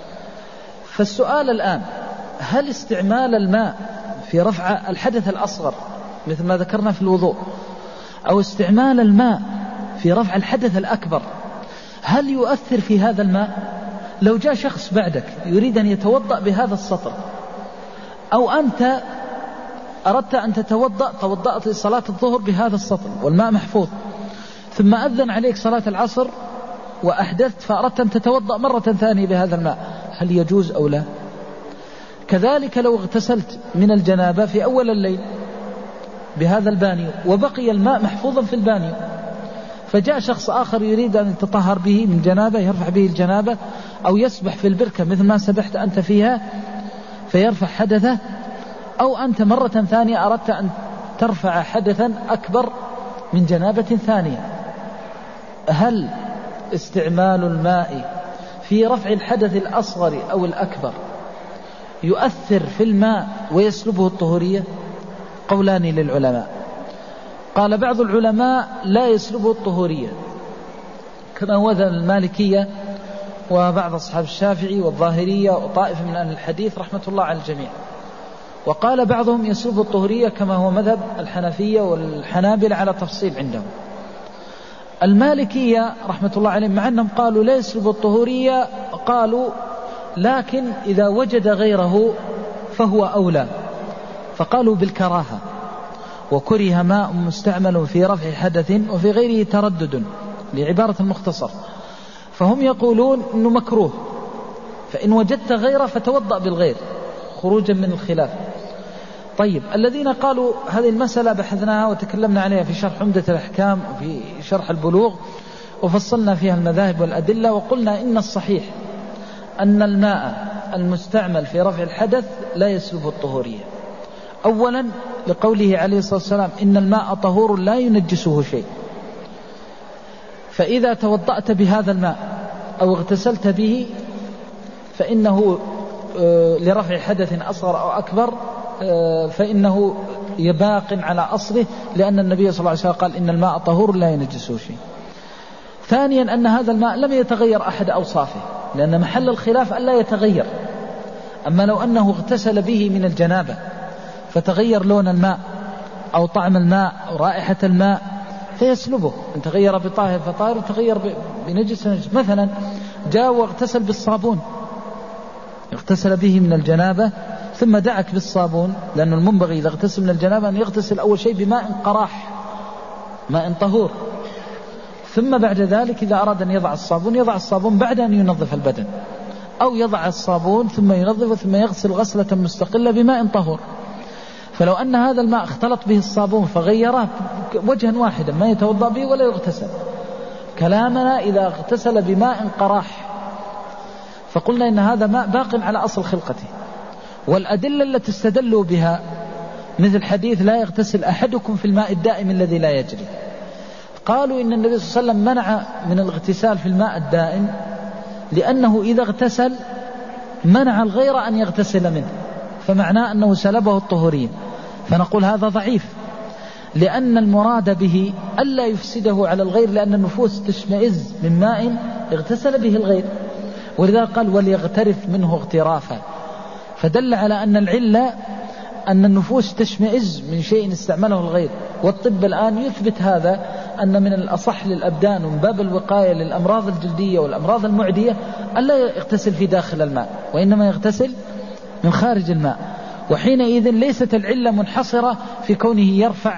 فالسؤال الآن، هل استعمال الماء في رفع الحدث الأصغر مثل ما ذكرنا في الوضوء، أو استعمال الماء في رفع الحدث الأكبر، هل يؤثر في هذا الماء؟ لو جاء شخص بعدك يريد أن يتوضأ بهذا السطر، أو أنت أردت أن تتوضأ، توضأت لصلاة الظهر بهذا السطر والماء محفوظ، ثم أذن عليك صلاة العصر وأحدثت فأردت أن تتوضأ مرة ثانية بهذا الماء، هل يجوز أو لا؟ كذلك لو اغتسلت من الجنابة في أول الليل بهذا البانيو وبقي الماء محفوظا في البانيو، فجاء شخص آخر يريد أن يتطهر به من جنابة، يرفع به الجنابة، أو يسبح في البركة مثل ما سبحت أنت فيها فيرفع حدثه، أو أنت مرة ثانية أردت أن ترفع حدثا أكبر من جنابة ثانية، هل استعمال الماء في رفع الحدث الأصغر أو الأكبر يؤثر في الماء ويسلبه الطهورية؟ قولان للعلماء. قال بعض العلماء لا يسلبه الطهورية، كما وذن المالكية وبعض أصحاب الشافعي والظاهرية وطائفة من أهل الحديث رحمة الله على الجميع. وقال بعضهم يسلبه الطهورية كما هو مذهب الحنفية والحنابلة على تفصيل عندهم. المالكية رحمة الله عليهم مع أنهم قالوا لا يسلبه الطهورية، قالوا لكن إذا وجد غيره فهو أولى، فقالوا بالكراهة، وكره ماء مستعمل في رفع حدث وفي غيره تردد لعبارة المختصر، فهم يقولون إنه مكروه، فإن وجدت غيره فتوضأ بالغير خروجا من الخلاف. طيب، الذين قالوا هذه المسألة بحثناها وتكلمنا عليها في شرح عمدة الأحكام وفي شرح البلوغ، وفصلنا فيها المذاهب والأدلة، وقلنا إن الصحيح أن الماء المستعمل في رفع الحدث لا يسلبه الطهورية. أولا لقوله عليه الصلاة والسلام إن الماء طهور لا ينجسه شيء، فإذا توضأت بهذا الماء أو اغتسلت به فإنه لرفع حدث أصغر أو أكبر فإنه يباق على أصله، لأن النبي صلى الله عليه وسلم قال إن الماء طهور لا ينجسه شيء. ثانيا أن هذا الماء لم يتغير أحد أوصافه، لأن محل الخلاف ألا يتغير. أما لو أنه اغتسل به من الجنابة فتغير لون الماء أو طعم الماء أو رائحة الماء فيسلبه، إن تغير بطاهر فطاهر وتغير بنجس نجس. مثلا جاء واغتسل بالصابون، اغتسل به من الجنابة ثم دعك بالصابون، لأن المنبغي إذا اغتسل من الجنابة أن يغتسل أول شيء بماء قراح، ماء طهور، ثم بعد ذلك إذا أراد أن يضع الصابون يضع الصابون بعد أن ينظف البدن، أو يضع الصابون ثم ينظف ثم يغسل غسلة مستقلة بماء طهور. فلو أن هذا الماء اختلط به الصابون فغيره وجها واحدا ما يتوضأ به ولا يغتسل. كلامنا إذا اغتسل بماء قراح، فقلنا إن هذا ماء باق على أصل خلقته. والأدلة التي استدلوا بها مثل حديث لا يغتسل أحدكم في الماء الدائم الذي لا يجري، قالوا إن النبي صلى الله عليه وسلم منع من الاغتسال في الماء الدائم لأنه إذا اغتسل منع الغير أن يغتسل منه، فمعناه أنه سلبه الطهورية. فنقول هذا ضعيف، لأن المراد به ألا يفسده على الغير، لأن النفوس تشمئز من ماء اغتسل به الغير، ولذا قال وليغترف منه اغترافا، فدل على أن العلة أن النفوس تشمئز من شيء استعمله الغير. والطب الآن يثبت هذا، أن من الأصح للأبدان ومن باب الوقاية للأمراض الجلدية والأمراض المعدية ألا يغتسل في داخل الماء، وإنما يغتسل من خارج الماء، وحينئذ ليست العلة منحصرة في كونه يرفع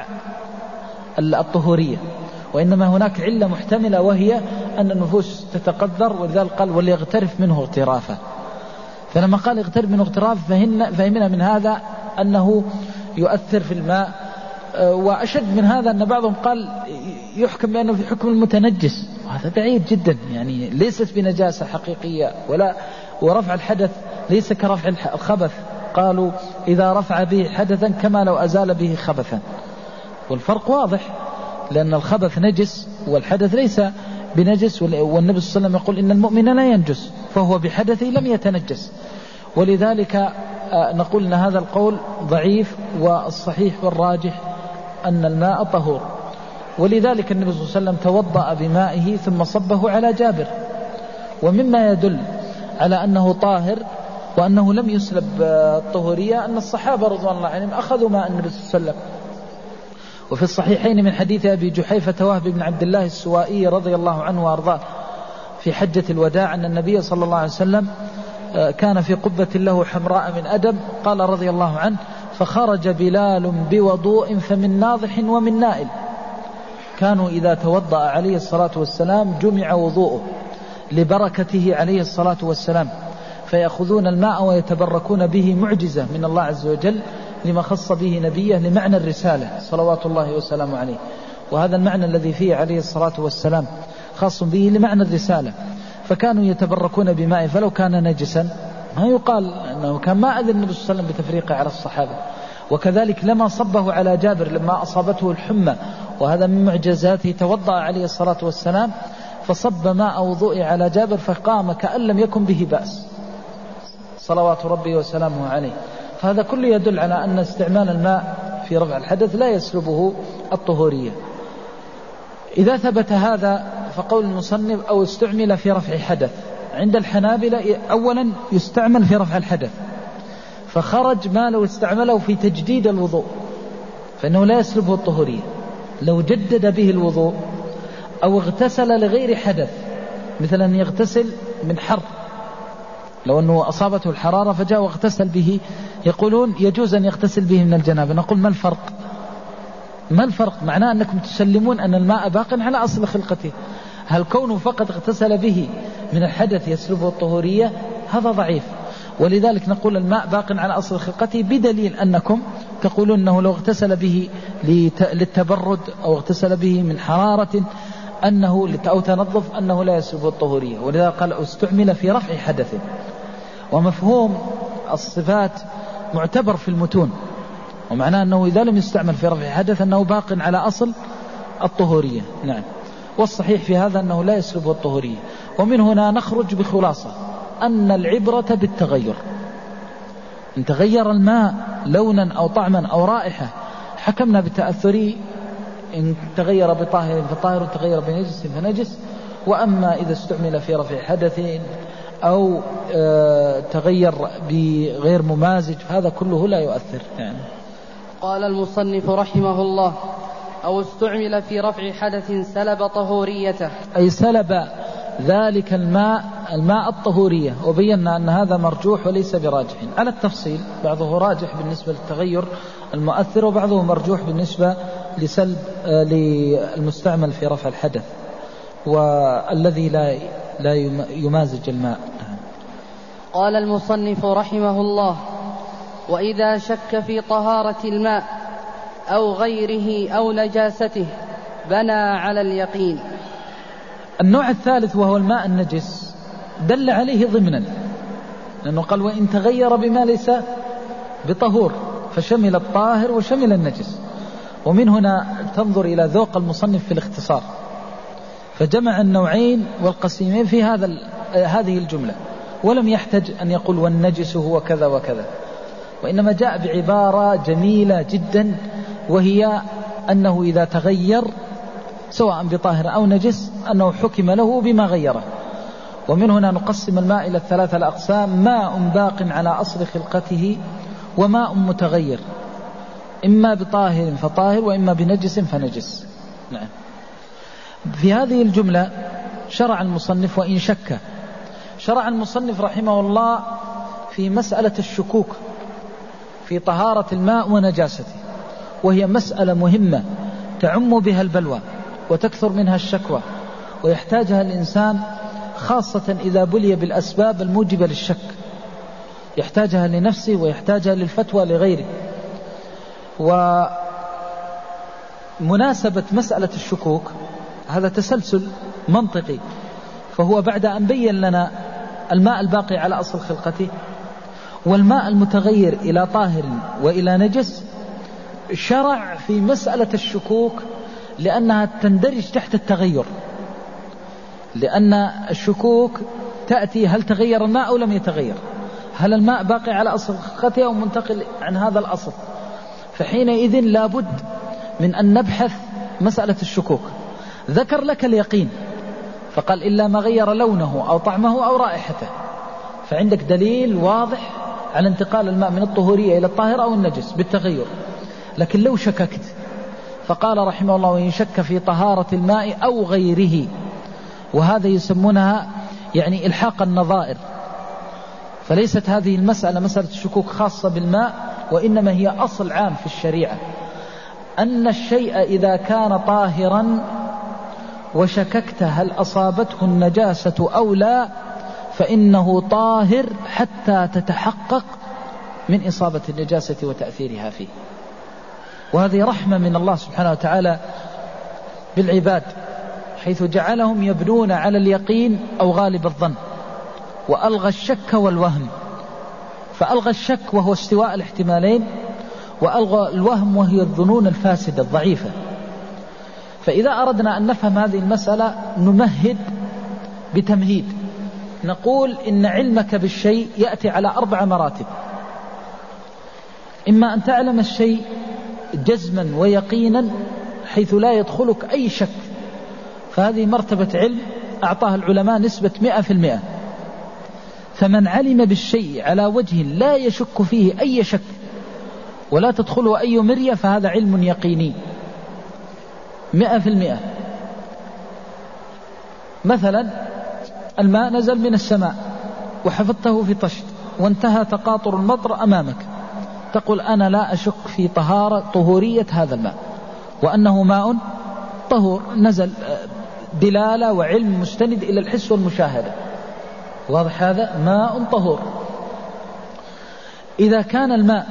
الطهورية، وإنما هناك علة محتملة وهي أن النفوس تتقذر، ولذلك قال وليغترف منه اغترافا. فلما قال اغترف منه اغتراف فهمنا من هذا أنه يؤثر في الماء. وأشد من هذا أن بعضهم قال يحكم بأنه في حكم المتنجس، وهذا بعيد جدا، يعني ليست بنجاسة حقيقية ولا ورفع الحدث ليس كرفع الخبث. قالوا إذا رفع به حدثا كما لو أزال به خبثا، والفرق واضح، لأن الخبث نجس والحدث ليس بنجس، والنبي صلى الله عليه وسلم يقول إن المؤمن لا ينجس، فهو بحدثه لم يتنجس. ولذلك نقول أن هذا القول ضعيف، والصحيح والراجح أن الماء طهور. ولذلك النبي صلى الله عليه وسلم توضأ بمائه ثم صبه على جابر. ومما يدل على أنه طاهر وأنه لم يسلب الطهورية أن الصحابة رضوان الله عنهم أخذوا ماء النبي صلى الله عليه وسلم. وفي الصحيحين من حديث أبي جحيفة وهب بن عبد الله السوائي رضي الله عنه وأرضاه في حجة الوداع أن النبي صلى الله عليه وسلم كان في قبة له حمراء من أدم، قال رضي الله عنه فخرج بلال بوضوء فمن ناضح ومن نائل. كانوا إذا توضأ عليه الصلاة والسلام جمع وضوءه لبركته عليه الصلاة والسلام، فيأخذون الماء ويتبركون به، معجزة من الله عز وجل لما خص به نبيه لمعنى الرسالة صلوات الله وسلامه عليه. وهذا المعنى الذي فيه عليه الصلاة والسلام خاص به لمعنى الرسالة، فكانوا يتبركون بماء، فلو كان نجسا ما يقال أنه كان ما أذن النبي صلى الله عليه وسلم بتفريقه على الصحابة. وكذلك لما صبه على جابر لما أصابته الحمى، وهذا من معجزاته، توضأ عليه الصلاة والسلام فصب ماء وضوء على جابر فقام كأن لم يكن به بأس صلوات ربي وسلامه عليه. فهذا كله يدل على أن استعمال الماء في رفع الحدث لا يسلبه الطهورية. إذا ثبت هذا فقول المصنف أو استعمل في رفع حدث، عند الحنابلة أولا يستعمل في رفع الحدث، فخرج ما لو استعمله في تجديد الوضوء فإنه لا يسلبه الطهورية. لو جدد به الوضوء أو اغتسل لغير حدث، مثل أن يغتسل من حر، لو أنه أصابته الحرارة فجاء واغتسل به، يقولون يجوز أن يغتسل به من الجنابة. نقول ما الفرق؟ ما الفرق؟ معناه أنكم تسلمون أن الماء باق على أصل خلقته. هل كونه فقط اغتسل به من الحدث يسلبه الطهورية؟ هذا ضعيف. ولذلك نقول الماء باق على أصل خلقته، بدليل أنكم تقولون أنه لو اغتسل به للتبرد أو اغتسل به من حرارة أنه أو تنظف أنه لا يسلبه الطهورية. ولذلك قال استعمل في رفع حدث. ومفهوم الصفات معتبر في المتون، ومعناه أنه إذا لم يستعمل في رفع حدث أنه باق على أصل الطهورية. نعم. والصحيح في هذا أنه لا يسلبه الطهورية. ومن هنا نخرج بخلاصة أن العبرة بالتغير. إن تغير الماء لونا أو طعما أو رائحة حكمنا بالتأثري، إن تغير بطاهر فطاهر، تغير بنجس فنجس. وأما إذا استعمل في رفع حدث أو آه تغير بغير ممازج فهذا كله لا يؤثر. يعني قال المصنف رحمه الله أو استعمل في رفع حدث سلب طهوريته، أي سلب ذلك الماء الماء الطهورية. وبينا أن هذا مرجوح وليس براجح على التفصيل، بعضه راجح بالنسبة للتغير المؤثر، وبعضه مرجوح بالنسبة لسلب آه للمستعمل في رفع الحدث والذي لا لا يمازج الماء. قال المصنف رحمه الله وإذا شك في طهارة الماء أو غيره أو نجاسته بنى على اليقين. النوع الثالث وهو الماء النجس دل عليه ضمنا، لأنه قال وإن تغير بما ليس بطهور، فشمل الطاهر وشمل النجس. ومن هنا تنظر إلى ذوق المصنف في الاختصار، فجمع النوعين والقسيمين في هذا هذه الجملة، ولم يحتج أن يقول والنجس هو كذا وكذا، وإنما جاء بعبارة جميلة جدا، وهي أنه إذا تغير سواء بطاهر أو نجس أنه حكم له بما غيره. ومن هنا نقسم الماء إلى الثلاثة الأقسام: ماء باق على أصل خلقته، وماء متغير إما بطاهر فطاهر وإما بنجس فنجس. نعم. في هذه الجملة شرع المصنف وإن شك، شرع المصنف رحمه الله في مسألة الشكوك في طهارة الماء ونجاسته، وهي مسألة مهمة تعم بها البلوى وتكثر منها الشكوى، ويحتاجها الإنسان خاصة إذا بلي بالأسباب الموجبة للشك، يحتاجها لنفسه ويحتاجها للفتوى لغيره. ومناسبة مسألة الشكوك هذا تسلسل منطقي، فهو بعد أن بين لنا الماء الباقي على أصل خلقته والماء المتغير إلى طاهر وإلى نجس، شرع في مسألة الشكوك لأنها تندرج تحت التغير، لأن الشكوك تأتي هل تغير الماء أو لم يتغير، هل الماء باقي على أصل خلقته أو منتقل عن هذا الأصل، فحينئذ لابد من أن نبحث مسألة الشكوك. ذكر لك اليقين فقال إلا ما غير لونه أو طعمه أو رائحته، فعندك دليل واضح على انتقال الماء من الطهورية إلى الطاهر أو النجس بالتغير. لكن لو شككت فقال رحمه الله وإن شك في طهارة الماء أو غيره، وهذا يسمونها يعني إلحاق النظائر، فليست هذه المسألة مسألة الشكوك خاصة بالماء، وإنما هي أصل عام في الشريعة أن الشيء إذا كان طاهرا وشككت هل أصابته النجاسة أو لا فإنه طاهر حتى تتحقق من إصابة النجاسة وتأثيرها فيه. وهذه رحمة من الله سبحانه وتعالى بالعباد، حيث جعلهم يبنون على اليقين أو غالب الظن، وألغى الشك والوهم، فألغى الشك وهو استواء الاحتمالين، وألغى الوهم وهي الظنون الفاسدة الضعيفة. فإذا أردنا أن نفهم هذه المسألة نمهد بتمهيد، نقول إن علمك بالشيء يأتي على أربع مراتب: إما أن تعلم الشيء جزما ويقينا حيث لا يدخلك أي شك، فهذه مرتبة علم أعطاها العلماء نسبة مئة في المئة، فمن علم بالشيء على وجه لا يشك فيه أي شك ولا تدخله أي مرية فهذا علم يقيني مئة في المئة. مثلا الماء نزل من السماء وحفظته في طشت وانتهى تقاطر المطر أمامك، تقول أنا لا أشك في طهارة طهورية هذا الماء وأنه ماء طهور، نزل دلالة وعلم مستند إلى الحس والمشاهدة، واضح؟ هذا ماء طهور. إذا كان الماء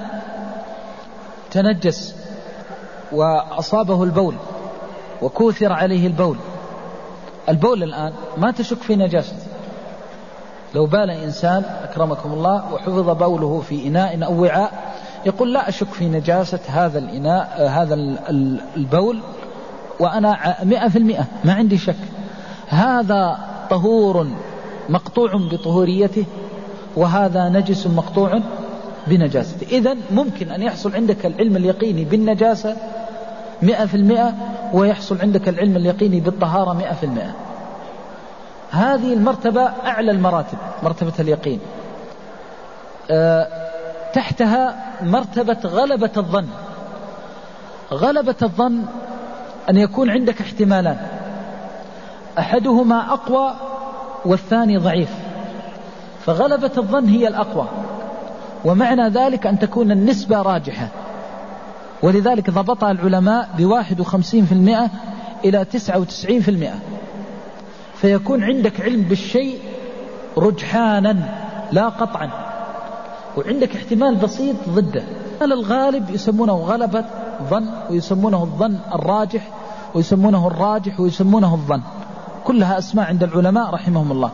تنجس وأصابه البول وكوثر عليه البول، البول الآن ما تشك في نجاسته، لو بال إنسان أكرمكم الله وحفظ بوله في إناء أو وعاء يقول لا أشك في نجاسة هذا الإناء هذا البول وأنا مئة في المئة ما عندي شك، هذا طهور مقطوع بطهوريته وهذا نجس مقطوع بنجاسته. إذن ممكن أن يحصل عندك العلم اليقيني بالنجاسة مئة في المئة ويحصل عندك العلم اليقيني بالطهارة مئة في المئة. هذه المرتبة أعلى المراتب، مرتبة اليقين. أه تحتها مرتبة غلبة الظن. غلبة الظن أن يكون عندك احتمالان، أحدهما أقوى والثاني ضعيف، فغلبة الظن هي الأقوى، ومعنى ذلك أن تكون النسبة راجحة، ولذلك ضبطها العلماء بواحد وخمسين في المئة إلى تسعة وتسعين في المئة، فيكون عندك علم بالشيء رجحانا لا قطعا، وعندك احتمال بسيط ضده. الغالب يسمونه غلبة ظن، ويسمونه الظن الراجح، ويسمونه الراجح، ويسمونه الظن، كلها أسماء عند العلماء رحمهم الله.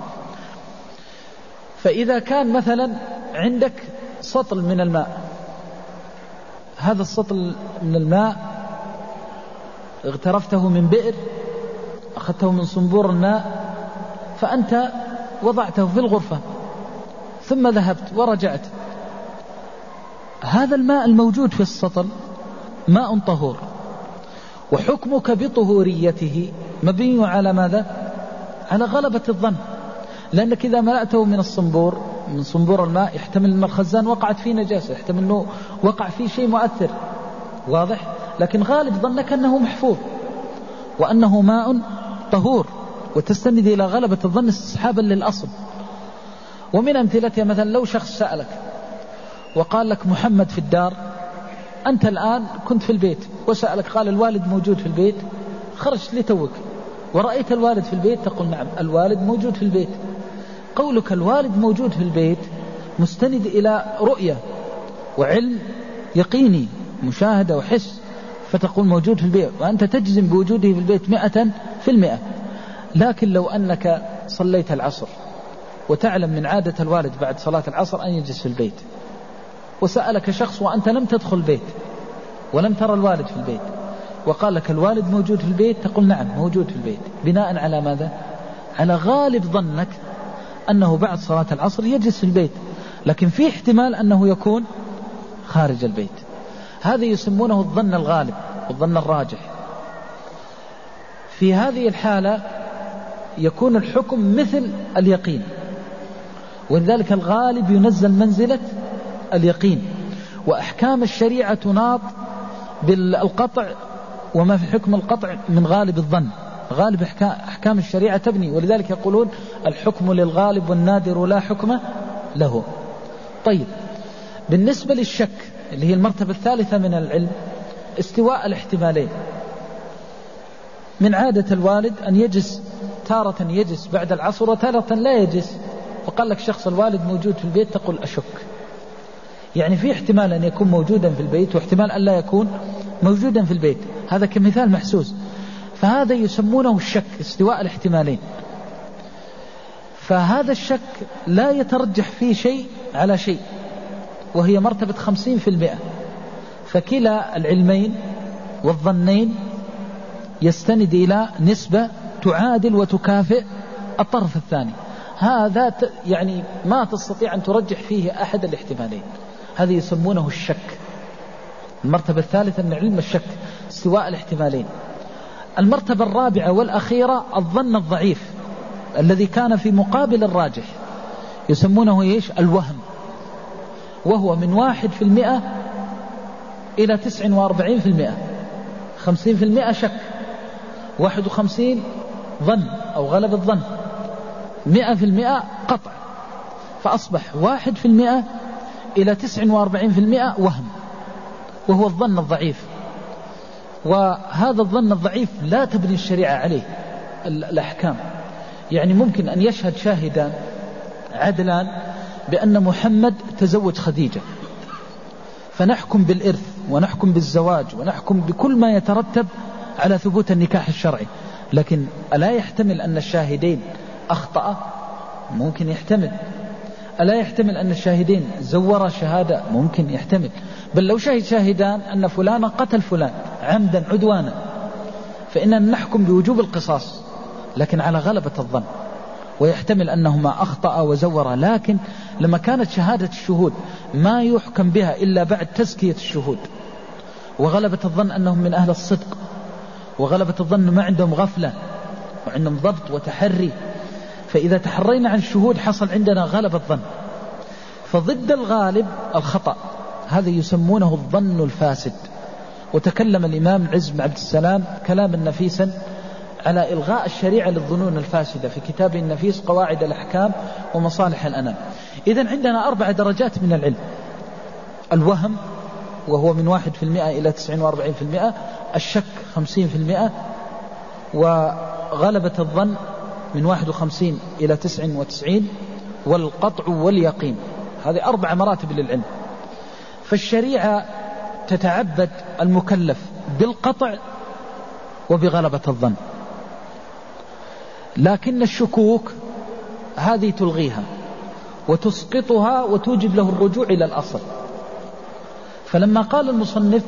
فإذا كان مثلا عندك سطل من الماء، هذا السطل من الماء اغترفته من بئر، أخذته من صنبور الماء، فأنت وضعته في الغرفة ثم ذهبت ورجعت، هذا الماء الموجود في السطل ماء طهور، وحكمك بطهوريته مبني على ماذا؟ على غلبة الظن، لأنك إذا ملأته من الصنبور من صنبور الماء يحتمل أن الخزان وقعت فيه نجاسة، يحتمل أنه وقع فيه شيء مؤثر، واضح؟ لكن غالب ظنك أنه محفوظ وأنه ماء طهور، وتستند إلى غلبة الظن استصحابا للأصل. ومن أمثلتها مثلا لو شخص سألك وقال لك محمد في الدار، أنت الآن كنت في البيت وسألك قال الوالد موجود في البيت، خرجت لتوك ورأيت الوالد في البيت، تقول نعم الوالد موجود في البيت. قولك الوالد موجود في البيت مستند إلى رؤية وعلم يقيني، مشاهدة وحس، فتقول موجود في البيت وأنت تجزم بوجوده في البيت مئة في المئة. لكن لو أنك صليت العصر وتعلم من عادة الوالد بعد صلاة العصر أن يجلس في البيت، وسألك شخص وأنت لم تدخل البيت ولم ترى الوالد في البيت وقال لك الوالد موجود في البيت، تقول نعم موجود في البيت، بناء على ماذا؟ على غالب ظنك أنه بعد صلاة العصر يجلس في البيت، لكن في احتمال أنه يكون خارج البيت. هذا يسمونه الظن الغالب والظن الراجح. في هذه الحالة يكون الحكم مثل اليقين، ولذلك الغالب ينزل منزلة اليقين، وأحكام الشريعة تناط بالقطع وما في حكم القطع من غالب الظن. غالب أحكام الشريعة تبني، ولذلك يقولون الحكم للغالب والنادر لا حكم له. طيب، بالنسبة للشك اللي هي المرتبة الثالثة من العلم، استواء الاحتمالين. من عادة الوالد أن يجلس، تارة يجلس بعد العصر وتارة لا يجلس، فقال لك شخص الوالد موجود في البيت، تقول أشك، يعني في احتمال أن يكون موجودا في البيت واحتمال أن لا يكون موجودا في البيت. هذا كمثال محسوس، فهذا يسمونه الشك، استواء الاحتمالين. فهذا الشك لا يترجح فيه شيء على شيء، وهي مرتبة خمسين في المئة. فكلا العلمين والظنين يستند إلى نسبة تعادل وتكافئ الطرف الثاني. هذا يعني ما تستطيع أن ترجح فيه أحد الاحتمالين، هذا يسمونه الشك. المرتبة الثالثة من علم الشك، استواء الاحتمالين. المرتبة الرابعة والأخيرة الظن الضعيف الذي كان في مقابل الراجح، يسمونه إيش؟ الوهم، وهو من واحد في المئة إلى تسع وأربعين في المئة. خمسين في المئة شك، واحد وخمسين ظن أو غلب الظن، مئة في المئة قطع، فأصبح واحد في المئة إلى تسع وأربعين في المئة وهم، وهو الظن الضعيف. وهذا الظن الضعيف لا تبني الشريعة عليه الأحكام. يعني ممكن أن يشهد شاهدان عدلان بأن محمد تزوج خديجة، فنحكم بالإرث ونحكم بالزواج ونحكم بكل ما يترتب على ثبوت النكاح الشرعي. لكن ألا يحتمل أن الشاهدين أخطأ؟ ممكن يحتمل. ألا يحتمل أن الشاهدين زور شهادة؟ ممكن يحتمل. بل لو شهد شاهدان أن فلانا قتل فلان عمدا عدوانا، فإننا نحكم بوجوب القصاص، لكن على غلبة الظن، ويحتمل أنهما أخطأ وزور. لكن لما كانت شهادة الشهود ما يحكم بها إلا بعد تزكية الشهود، وغلبة الظن أنهم من أهل الصدق، وغلبة الظن ما عندهم غفلة وعندهم ضبط وتحري، فإذا تحرينا عن الشهود حصل عندنا غلبة الظن. فضد الغالب الخطأ، هذا يسمونه الظن الفاسد. وتكلم الإمام العز بن عبد السلام كلاما نفيسا على إلغاء الشريعة للظنون الفاسدة في كتابه النفيس قواعد الأحكام ومصالح الأنام. إذن عندنا أربع درجات من العلم: الوهم وهو من واحد في المئة إلى تسعين وأربعين في المئة، الشك خمسين في المئة، وغلبة الظن من واحد وخمسين إلى تسع وتسعين، والقطع واليقين. هذه أربع مراتب للعلم. فالشريعة تتعبد المكلف بالقطع وبغلبة الظن، لكن الشكوك هذه تلغيها وتسقطها وتوجب له الرجوع إلى الأصل. فلما قال المصنف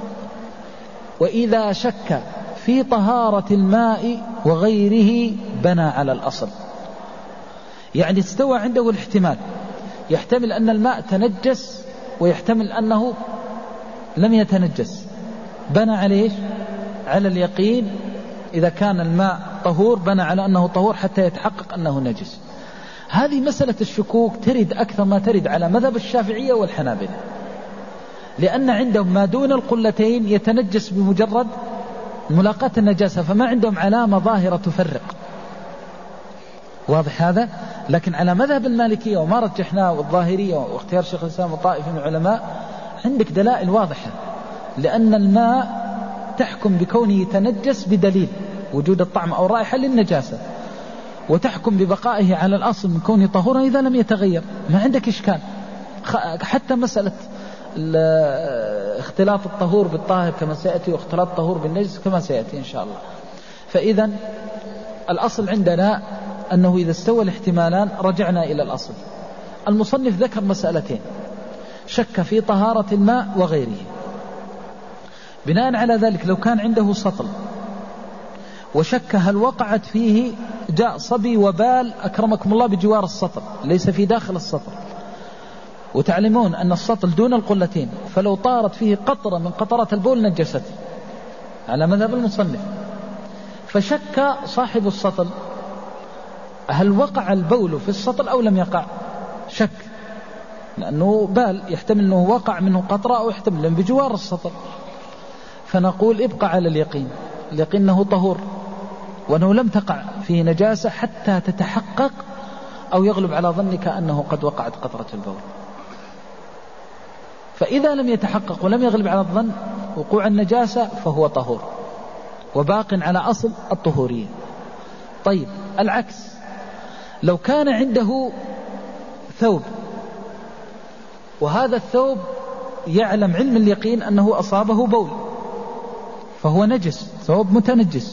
وإذا شك في طهارة الماء وغيره بنى على الأصل، يعني استوى عنده الاحتمال، يحتمل أن الماء تنجس ويحتمل أنه لم يتنجس، بنى عليه على اليقين. إذا كان الماء طهور بنى على أنه طهور حتى يتحقق أنه نجس. هذه مسألة الشكوك ترد أكثر ما ترد على مذهب الشافعية والحنابلة، لأن عندهم ما دون القلتين يتنجس بمجرد ملاقاة النجاسة، فما عندهم علامة ظاهرة تفرق. واضح هذا؟ لكن على مذهب المالكية وما رجحناه والظاهرية واختيار شيخ الإسلام وطائفة من العلماء عندك دلائل واضحة، لأن الماء تحكم بكونه يتنجس بدليل وجود الطعم أو الرائحة للنجاسة، وتحكم ببقائه على الأصل من كونه طهورا إذا لم يتغير. ما عندك إشكال. حتى مسألة اختلاط الطهور بالطاهر كما سيأتي، واختلاط الطهور بالنجس كما سيأتي إن شاء الله. فإذا الأصل عندنا أنه إذا استوى الاحتمالان رجعنا إلى الأصل. المصنف ذكر مسألتين: شك في طهارة الماء وغيره. بناء على ذلك لو كان عنده سطل وشك هل وقعت فيه، جاء صبي وبال أكرمكم الله بجوار السطل ليس في داخل السطل، وتعلمون أن السطل دون القلتين، فلو طارت فيه قطرة من قطرات البول نجست على مذهب المصنف. فشك صاحب السطل هل وقع البول في السطل أو لم يقع، شك، لأنه بال يحتمل أنه وقع منه قطرة أو يحتمل أنه بجوار السطل. فنقول ابقى على اليقين، اليقين أنه طهور وأنه لم تقع فيه نجاسة حتى تتحقق أو يغلب على ظنك أنه قد وقعت قطرة البول. فإذا لم يتحقق ولم يغلب على الظن وقوع النجاسة فهو طهور وباق على أصل الطهورية. طيب العكس، لو كان عنده ثوب وهذا الثوب يعلم علم اليقين أنه أصابه بول فهو نجس، ثوب متنجس،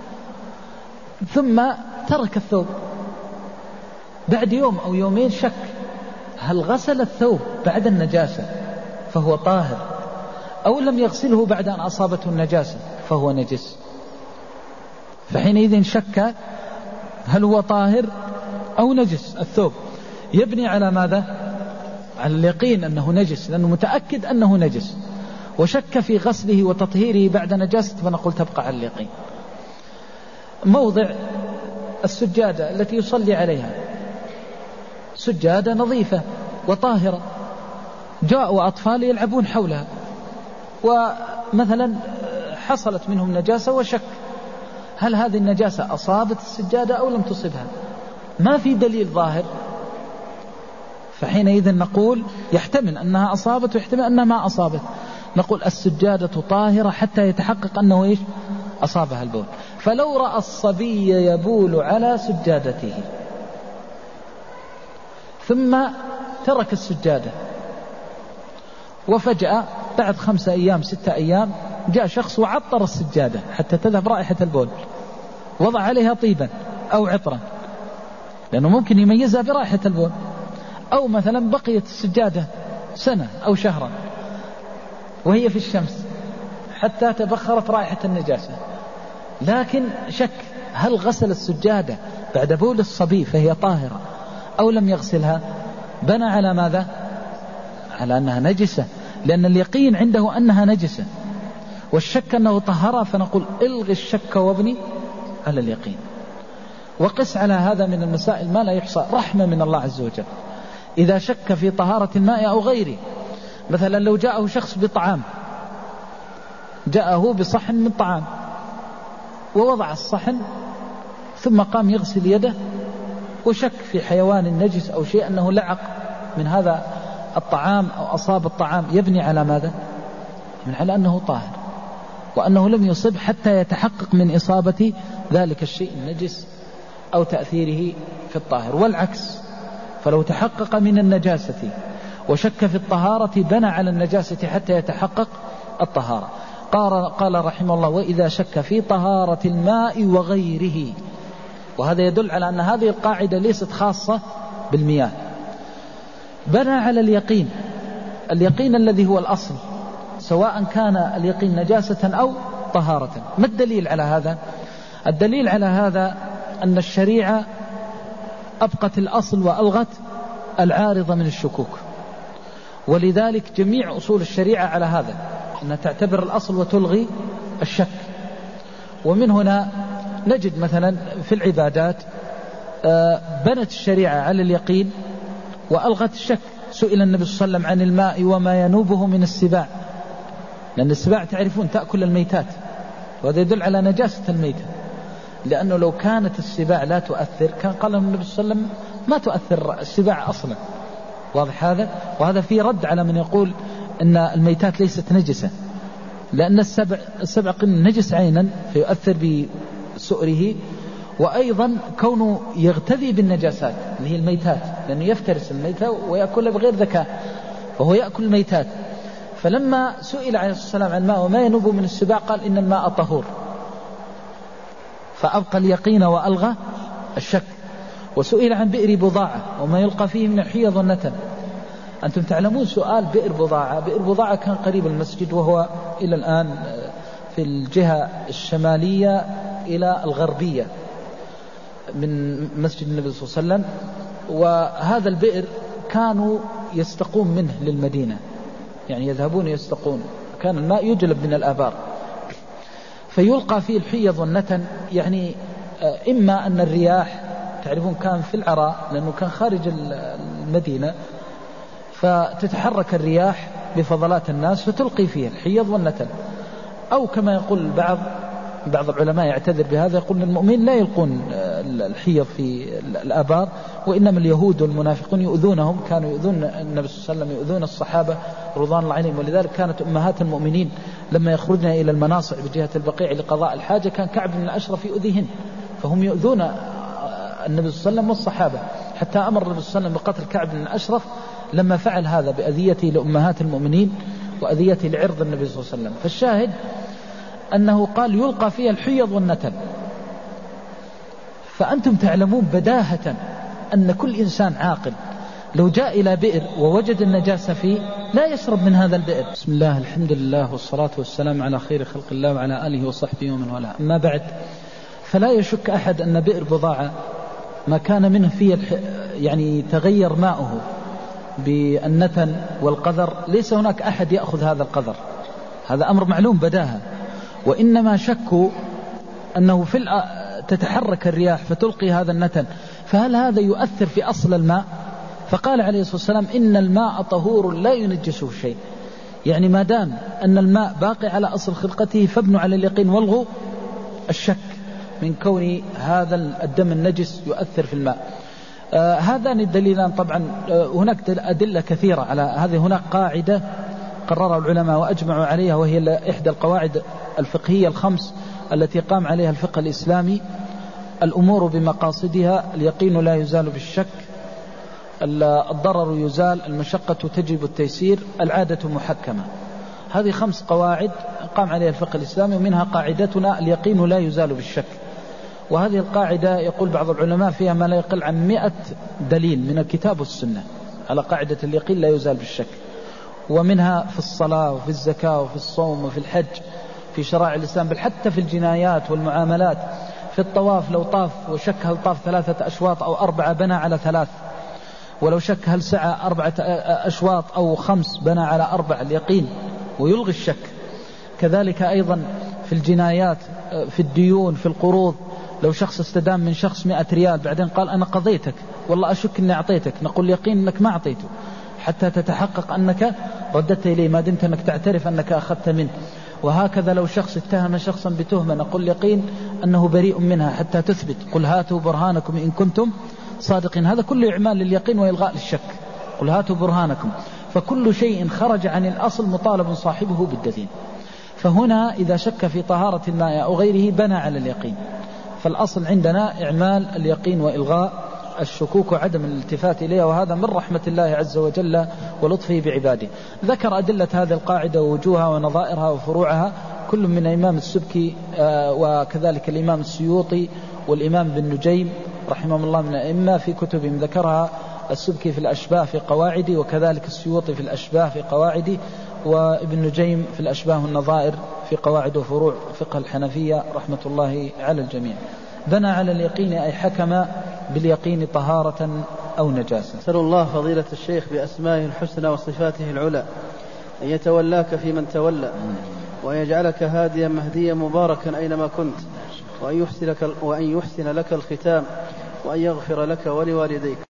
ثم ترك الثوب بعد يوم أو يومين شك هل غسل الثوب بعد النجاسة فهو طاهر أو لم يغسله بعد أن أصابته النجاسة فهو نجس. فحينئذ شك هل هو طاهر أو نجس الثوب، يبني على ماذا؟ على اليقين أنه نجس لأنه متأكد أنه نجس، وشك في غسله وتطهيره بعد نجاسة فنقول تبقى على اليقين. موضع السجادة التي يصلي عليها سجادة نظيفة وطاهرة، جاءوا أطفال يلعبون حولها ومثلا حصلت منهم نجاسة وشك هل هذه النجاسة أصابت السجادة أو لم تصبها، ما في دليل ظاهر، فحينئذ نقول يحتمل أنها أصابت ويحتمل أنها ما أصابت، نقول السجادة طاهرة حتى يتحقق أنه إيش أصابها البول. فلو رأى الصبي يبول على سجادته ثم ترك السجادة وفجأة بعد خمسة أيام ستة أيام جاء شخص وعطر السجادة حتى تذهب رائحة البول، وضع عليها طيبا أو عطرا لأنه ممكن يميزها برائحة البول، أو مثلا بقيت السجادة سنة أو شهرا وهي في الشمس حتى تبخرت رائحة النجاسة، لكن شك هل غسل السجادة بعد بول الصبي فهي طاهرة أو لم يغسلها، بنى على ماذا؟ على أنها نجسة، لأن اليقين عنده أنها نجسة والشك أنه طهرها، فنقول إلغي الشك وابني على اليقين. وقس على هذا من المسائل ما لا يحصى، رحمة من الله عز وجل. إذا شك في طهارة الماء أو غيره، مثلا لو جاءه شخص بطعام، جاءه بصحن من طعام ووضع الصحن ثم قام يغسل يده وشك في حيوان نجس أو شيء أنه لعق من هذا الطعام أو أصاب الطعام، يبني على ماذا؟ من على أنه طاهر وأنه لم يصب حتى يتحقق من إصابة ذلك الشيء النجس أو تأثيره في الطاهر. والعكس، فلو تحقق من النجاسة وشك في الطهارة بنى على النجاسة حتى يتحقق الطهارة. قال, قال رحمه الله: وإذا شك في طهارة الماء وغيره. وهذا يدل على أن هذه القاعدة ليست خاصة بالمياه، بنى على اليقين، اليقين الذي هو الأصل، سواء كان اليقين نجاسة أو طهارة. ما الدليل على هذا؟ الدليل على هذا أن الشريعة أبقت الأصل وألغت العارضة من الشكوك، ولذلك جميع أصول الشريعة على هذا، أن تعتبر الأصل وتلغي الشك. ومن هنا نجد مثلا في العبادات بنت الشريعة على اليقين وألغت الشك. سئل النبي صلى الله عليه وسلم عن الماء وما ينوبه من السباع، لأن السباع تعرفون تأكل الميتات، وهذا يدل على نجاسة الميتة. لأنه لو كانت السباع لا تؤثر كان قال النبي صلى الله عليه وسلم ما تؤثر السباع أصلا. واضح هذا؟ وهذا فيه رد على من يقول أن الميتات ليست نجسة، لأن السبع, السبع نجس عينا فيؤثر بسؤره، وأيضا كونه يغتذي بالنجاسات اللي هي الميتات، لأنه يفترس الميتة ويأكلها بغير ذكاء، وهو يأكل الميتات. فلما سئل عليه الصلاة والسلام عن الماء وما ينوب من السباع قال إن الماء طهور، فأبقى اليقين وألغى الشك. وسئل عن بئر بضاعة وما يلقى فيه من الحيض والنتن. أنتم تعلمون سؤال بئر بضاعة، بئر بضاعة كان قريب المسجد، وهو إلى الآن في الجهة الشمالية إلى الغربية من مسجد النبي صلى الله عليه وسلم. وهذا البئر كانوا يستقون منه للمدينة، يعني يذهبون يستقون، كان الماء يجلب من الآبار فيلقى فيه الحيض والنتن. يعني إما أن الرياح، تعرفون كان في العراء لأنه كان خارج المدينة، فتتحرك الرياح بفضلات الناس فتلقي فيه الحيض والنتن، أو كما يقول البعض بعض العلماء يعتذر بهذا، يقول المؤمنين لا يلقون الحيض في الآبار، وإنما اليهود والمنافقون يؤذونهم، كانوا يؤذون النبي صلى الله عليه وسلم، يؤذون الصحابة رضوان الله عليهم. ولذلك كانت أمهات المؤمنين لما يخرجن إلى المناصع بجهة البقيع لقضاء الحاجة كان كعب بن الأشرف يؤذيهن، فهم يؤذون النبي صلى الله عليه وسلم والصحابة، حتى أمر النبي صلى الله عليه وسلم بقتل كعب بن الأشرف لما فعل هذا بأذيته لأمهات المؤمنين وأذيته لعرض النبي صلى الله عليه وسلم. فالشاهد أنه قال يلقى فيها الحيض والنتن. فأنتم تعلمون بداهة أن كل إنسان عاقل لو جاء إلى بئر ووجد النجاسة فيه لا يشرب من هذا البئر. بسم الله، الحمد لله، والصلاة والسلام على خير خلق الله وعلى آله وصحبه ومن والاه. أما بعد، فلا يشك أحد أن بئر بضاعة ما كان منه فيه يعني تغير ماؤه بالنتن والقذر، ليس هناك أحد يأخذ هذا القذر، هذا أمر معلوم بداهة. وإنما شكوا أنه في تتحرك الرياح فتلقي هذا النتن، فهل هذا يؤثر في أصل الماء؟ فقال عليه الصلاة والسلام إن الماء طهور لا ينجسه شيء. يعني ما دام أن الماء باقي على أصل خلقته فابنوا على اليقين والغوا الشك من كون هذا الدم النجس يؤثر في الماء. آه هذان الدليلان. طبعا آه هناك أدلة كثيرة على هذه. هناك قاعدة قررها العلماء وأجمعوا عليها، وهي إحدى القواعد الفقهية الخمس التي قام عليها الفقه الإسلامي: الأمور بمقاصدها، اليقين لا يزال بالشك، الضرر يزال، المشقة تجب التيسير، العادة محكمة. هذه خمس قواعد قام عليها الفقه الإسلامي، ومنها قاعدتنا اليقين لا يزال بالشك. وهذه القاعدة يقول بعض العلماء فيها ما لا يقل عن مئة دليل من الكتاب والسنة على قاعدة اليقين لا يزال بالشك. ومنها في الصلاة وفي الزكاة وفي الصوم وفي الحج، في شرائع الإسلام، بل حتى في الجنايات والمعاملات. في الطواف لو طاف وشك هل طاف ثلاثة أشواط أو أربعة بنى على ثلاث، ولو شك هل سعى أربعة أشواط أو خمس بنى على أربع، اليقين ويلغي الشك. كذلك أيضا في الجنايات، في الديون، في القروض، لو شخص استدام من شخص مئة ريال بعدين قال أنا قضيتك والله أشك أني أعطيتك، نقول يقين أنك ما أعطيته حتى تتحقق أنك رددت إليه، ما دمت أنك تعترف أنك أخذت منه. وهكذا لو شخص اتهم شخصا بتهمة نقول يقين أنه بريء منها حتى تثبت، قل هاتوا برهانكم إن كنتم صادقين. هذا كله إعمال لليقين وإلغاء للشك، قل هاتوا برهانكم. فكل شيء خرج عن الأصل مطالب صاحبه بالدليل. فهنا إذا شك في طهارة الماء أو غيره بنى على اليقين. فالأصل عندنا إعمال اليقين وإلغاء الشكوك وعدم الالتفات إليها، وهذا من رحمة الله عز وجل ولطفه بعباده. ذكر أدلة هذه القاعدة ووجوهها ونظائرها وفروعها كل من الإمام السبكي وكذلك الإمام السيوطي والإمام بن نجيم رحمهم الله من الأئمة في كتبهم. ذكرها السبكي في الأشباه في قواعدي، وكذلك السيوطي في الأشباه في قواعدي، وابن نجيم في الأشباه والنظائر في قواعد وفروع فقه الحنفية رحمة الله على الجميع. بنى على اليقين أي حكم باليقين طهارة أو نجاسة. أسأل الله فضيلة الشيخ بأسمائه الحسنى وصفاته العلى أن يتولاك في من تولى، وأن يجعلك هاديا مهديا مباركا أينما كنت، وأن يحسن لك, وأن يحسن لك الختام، وأن يغفر لك ولوالديك.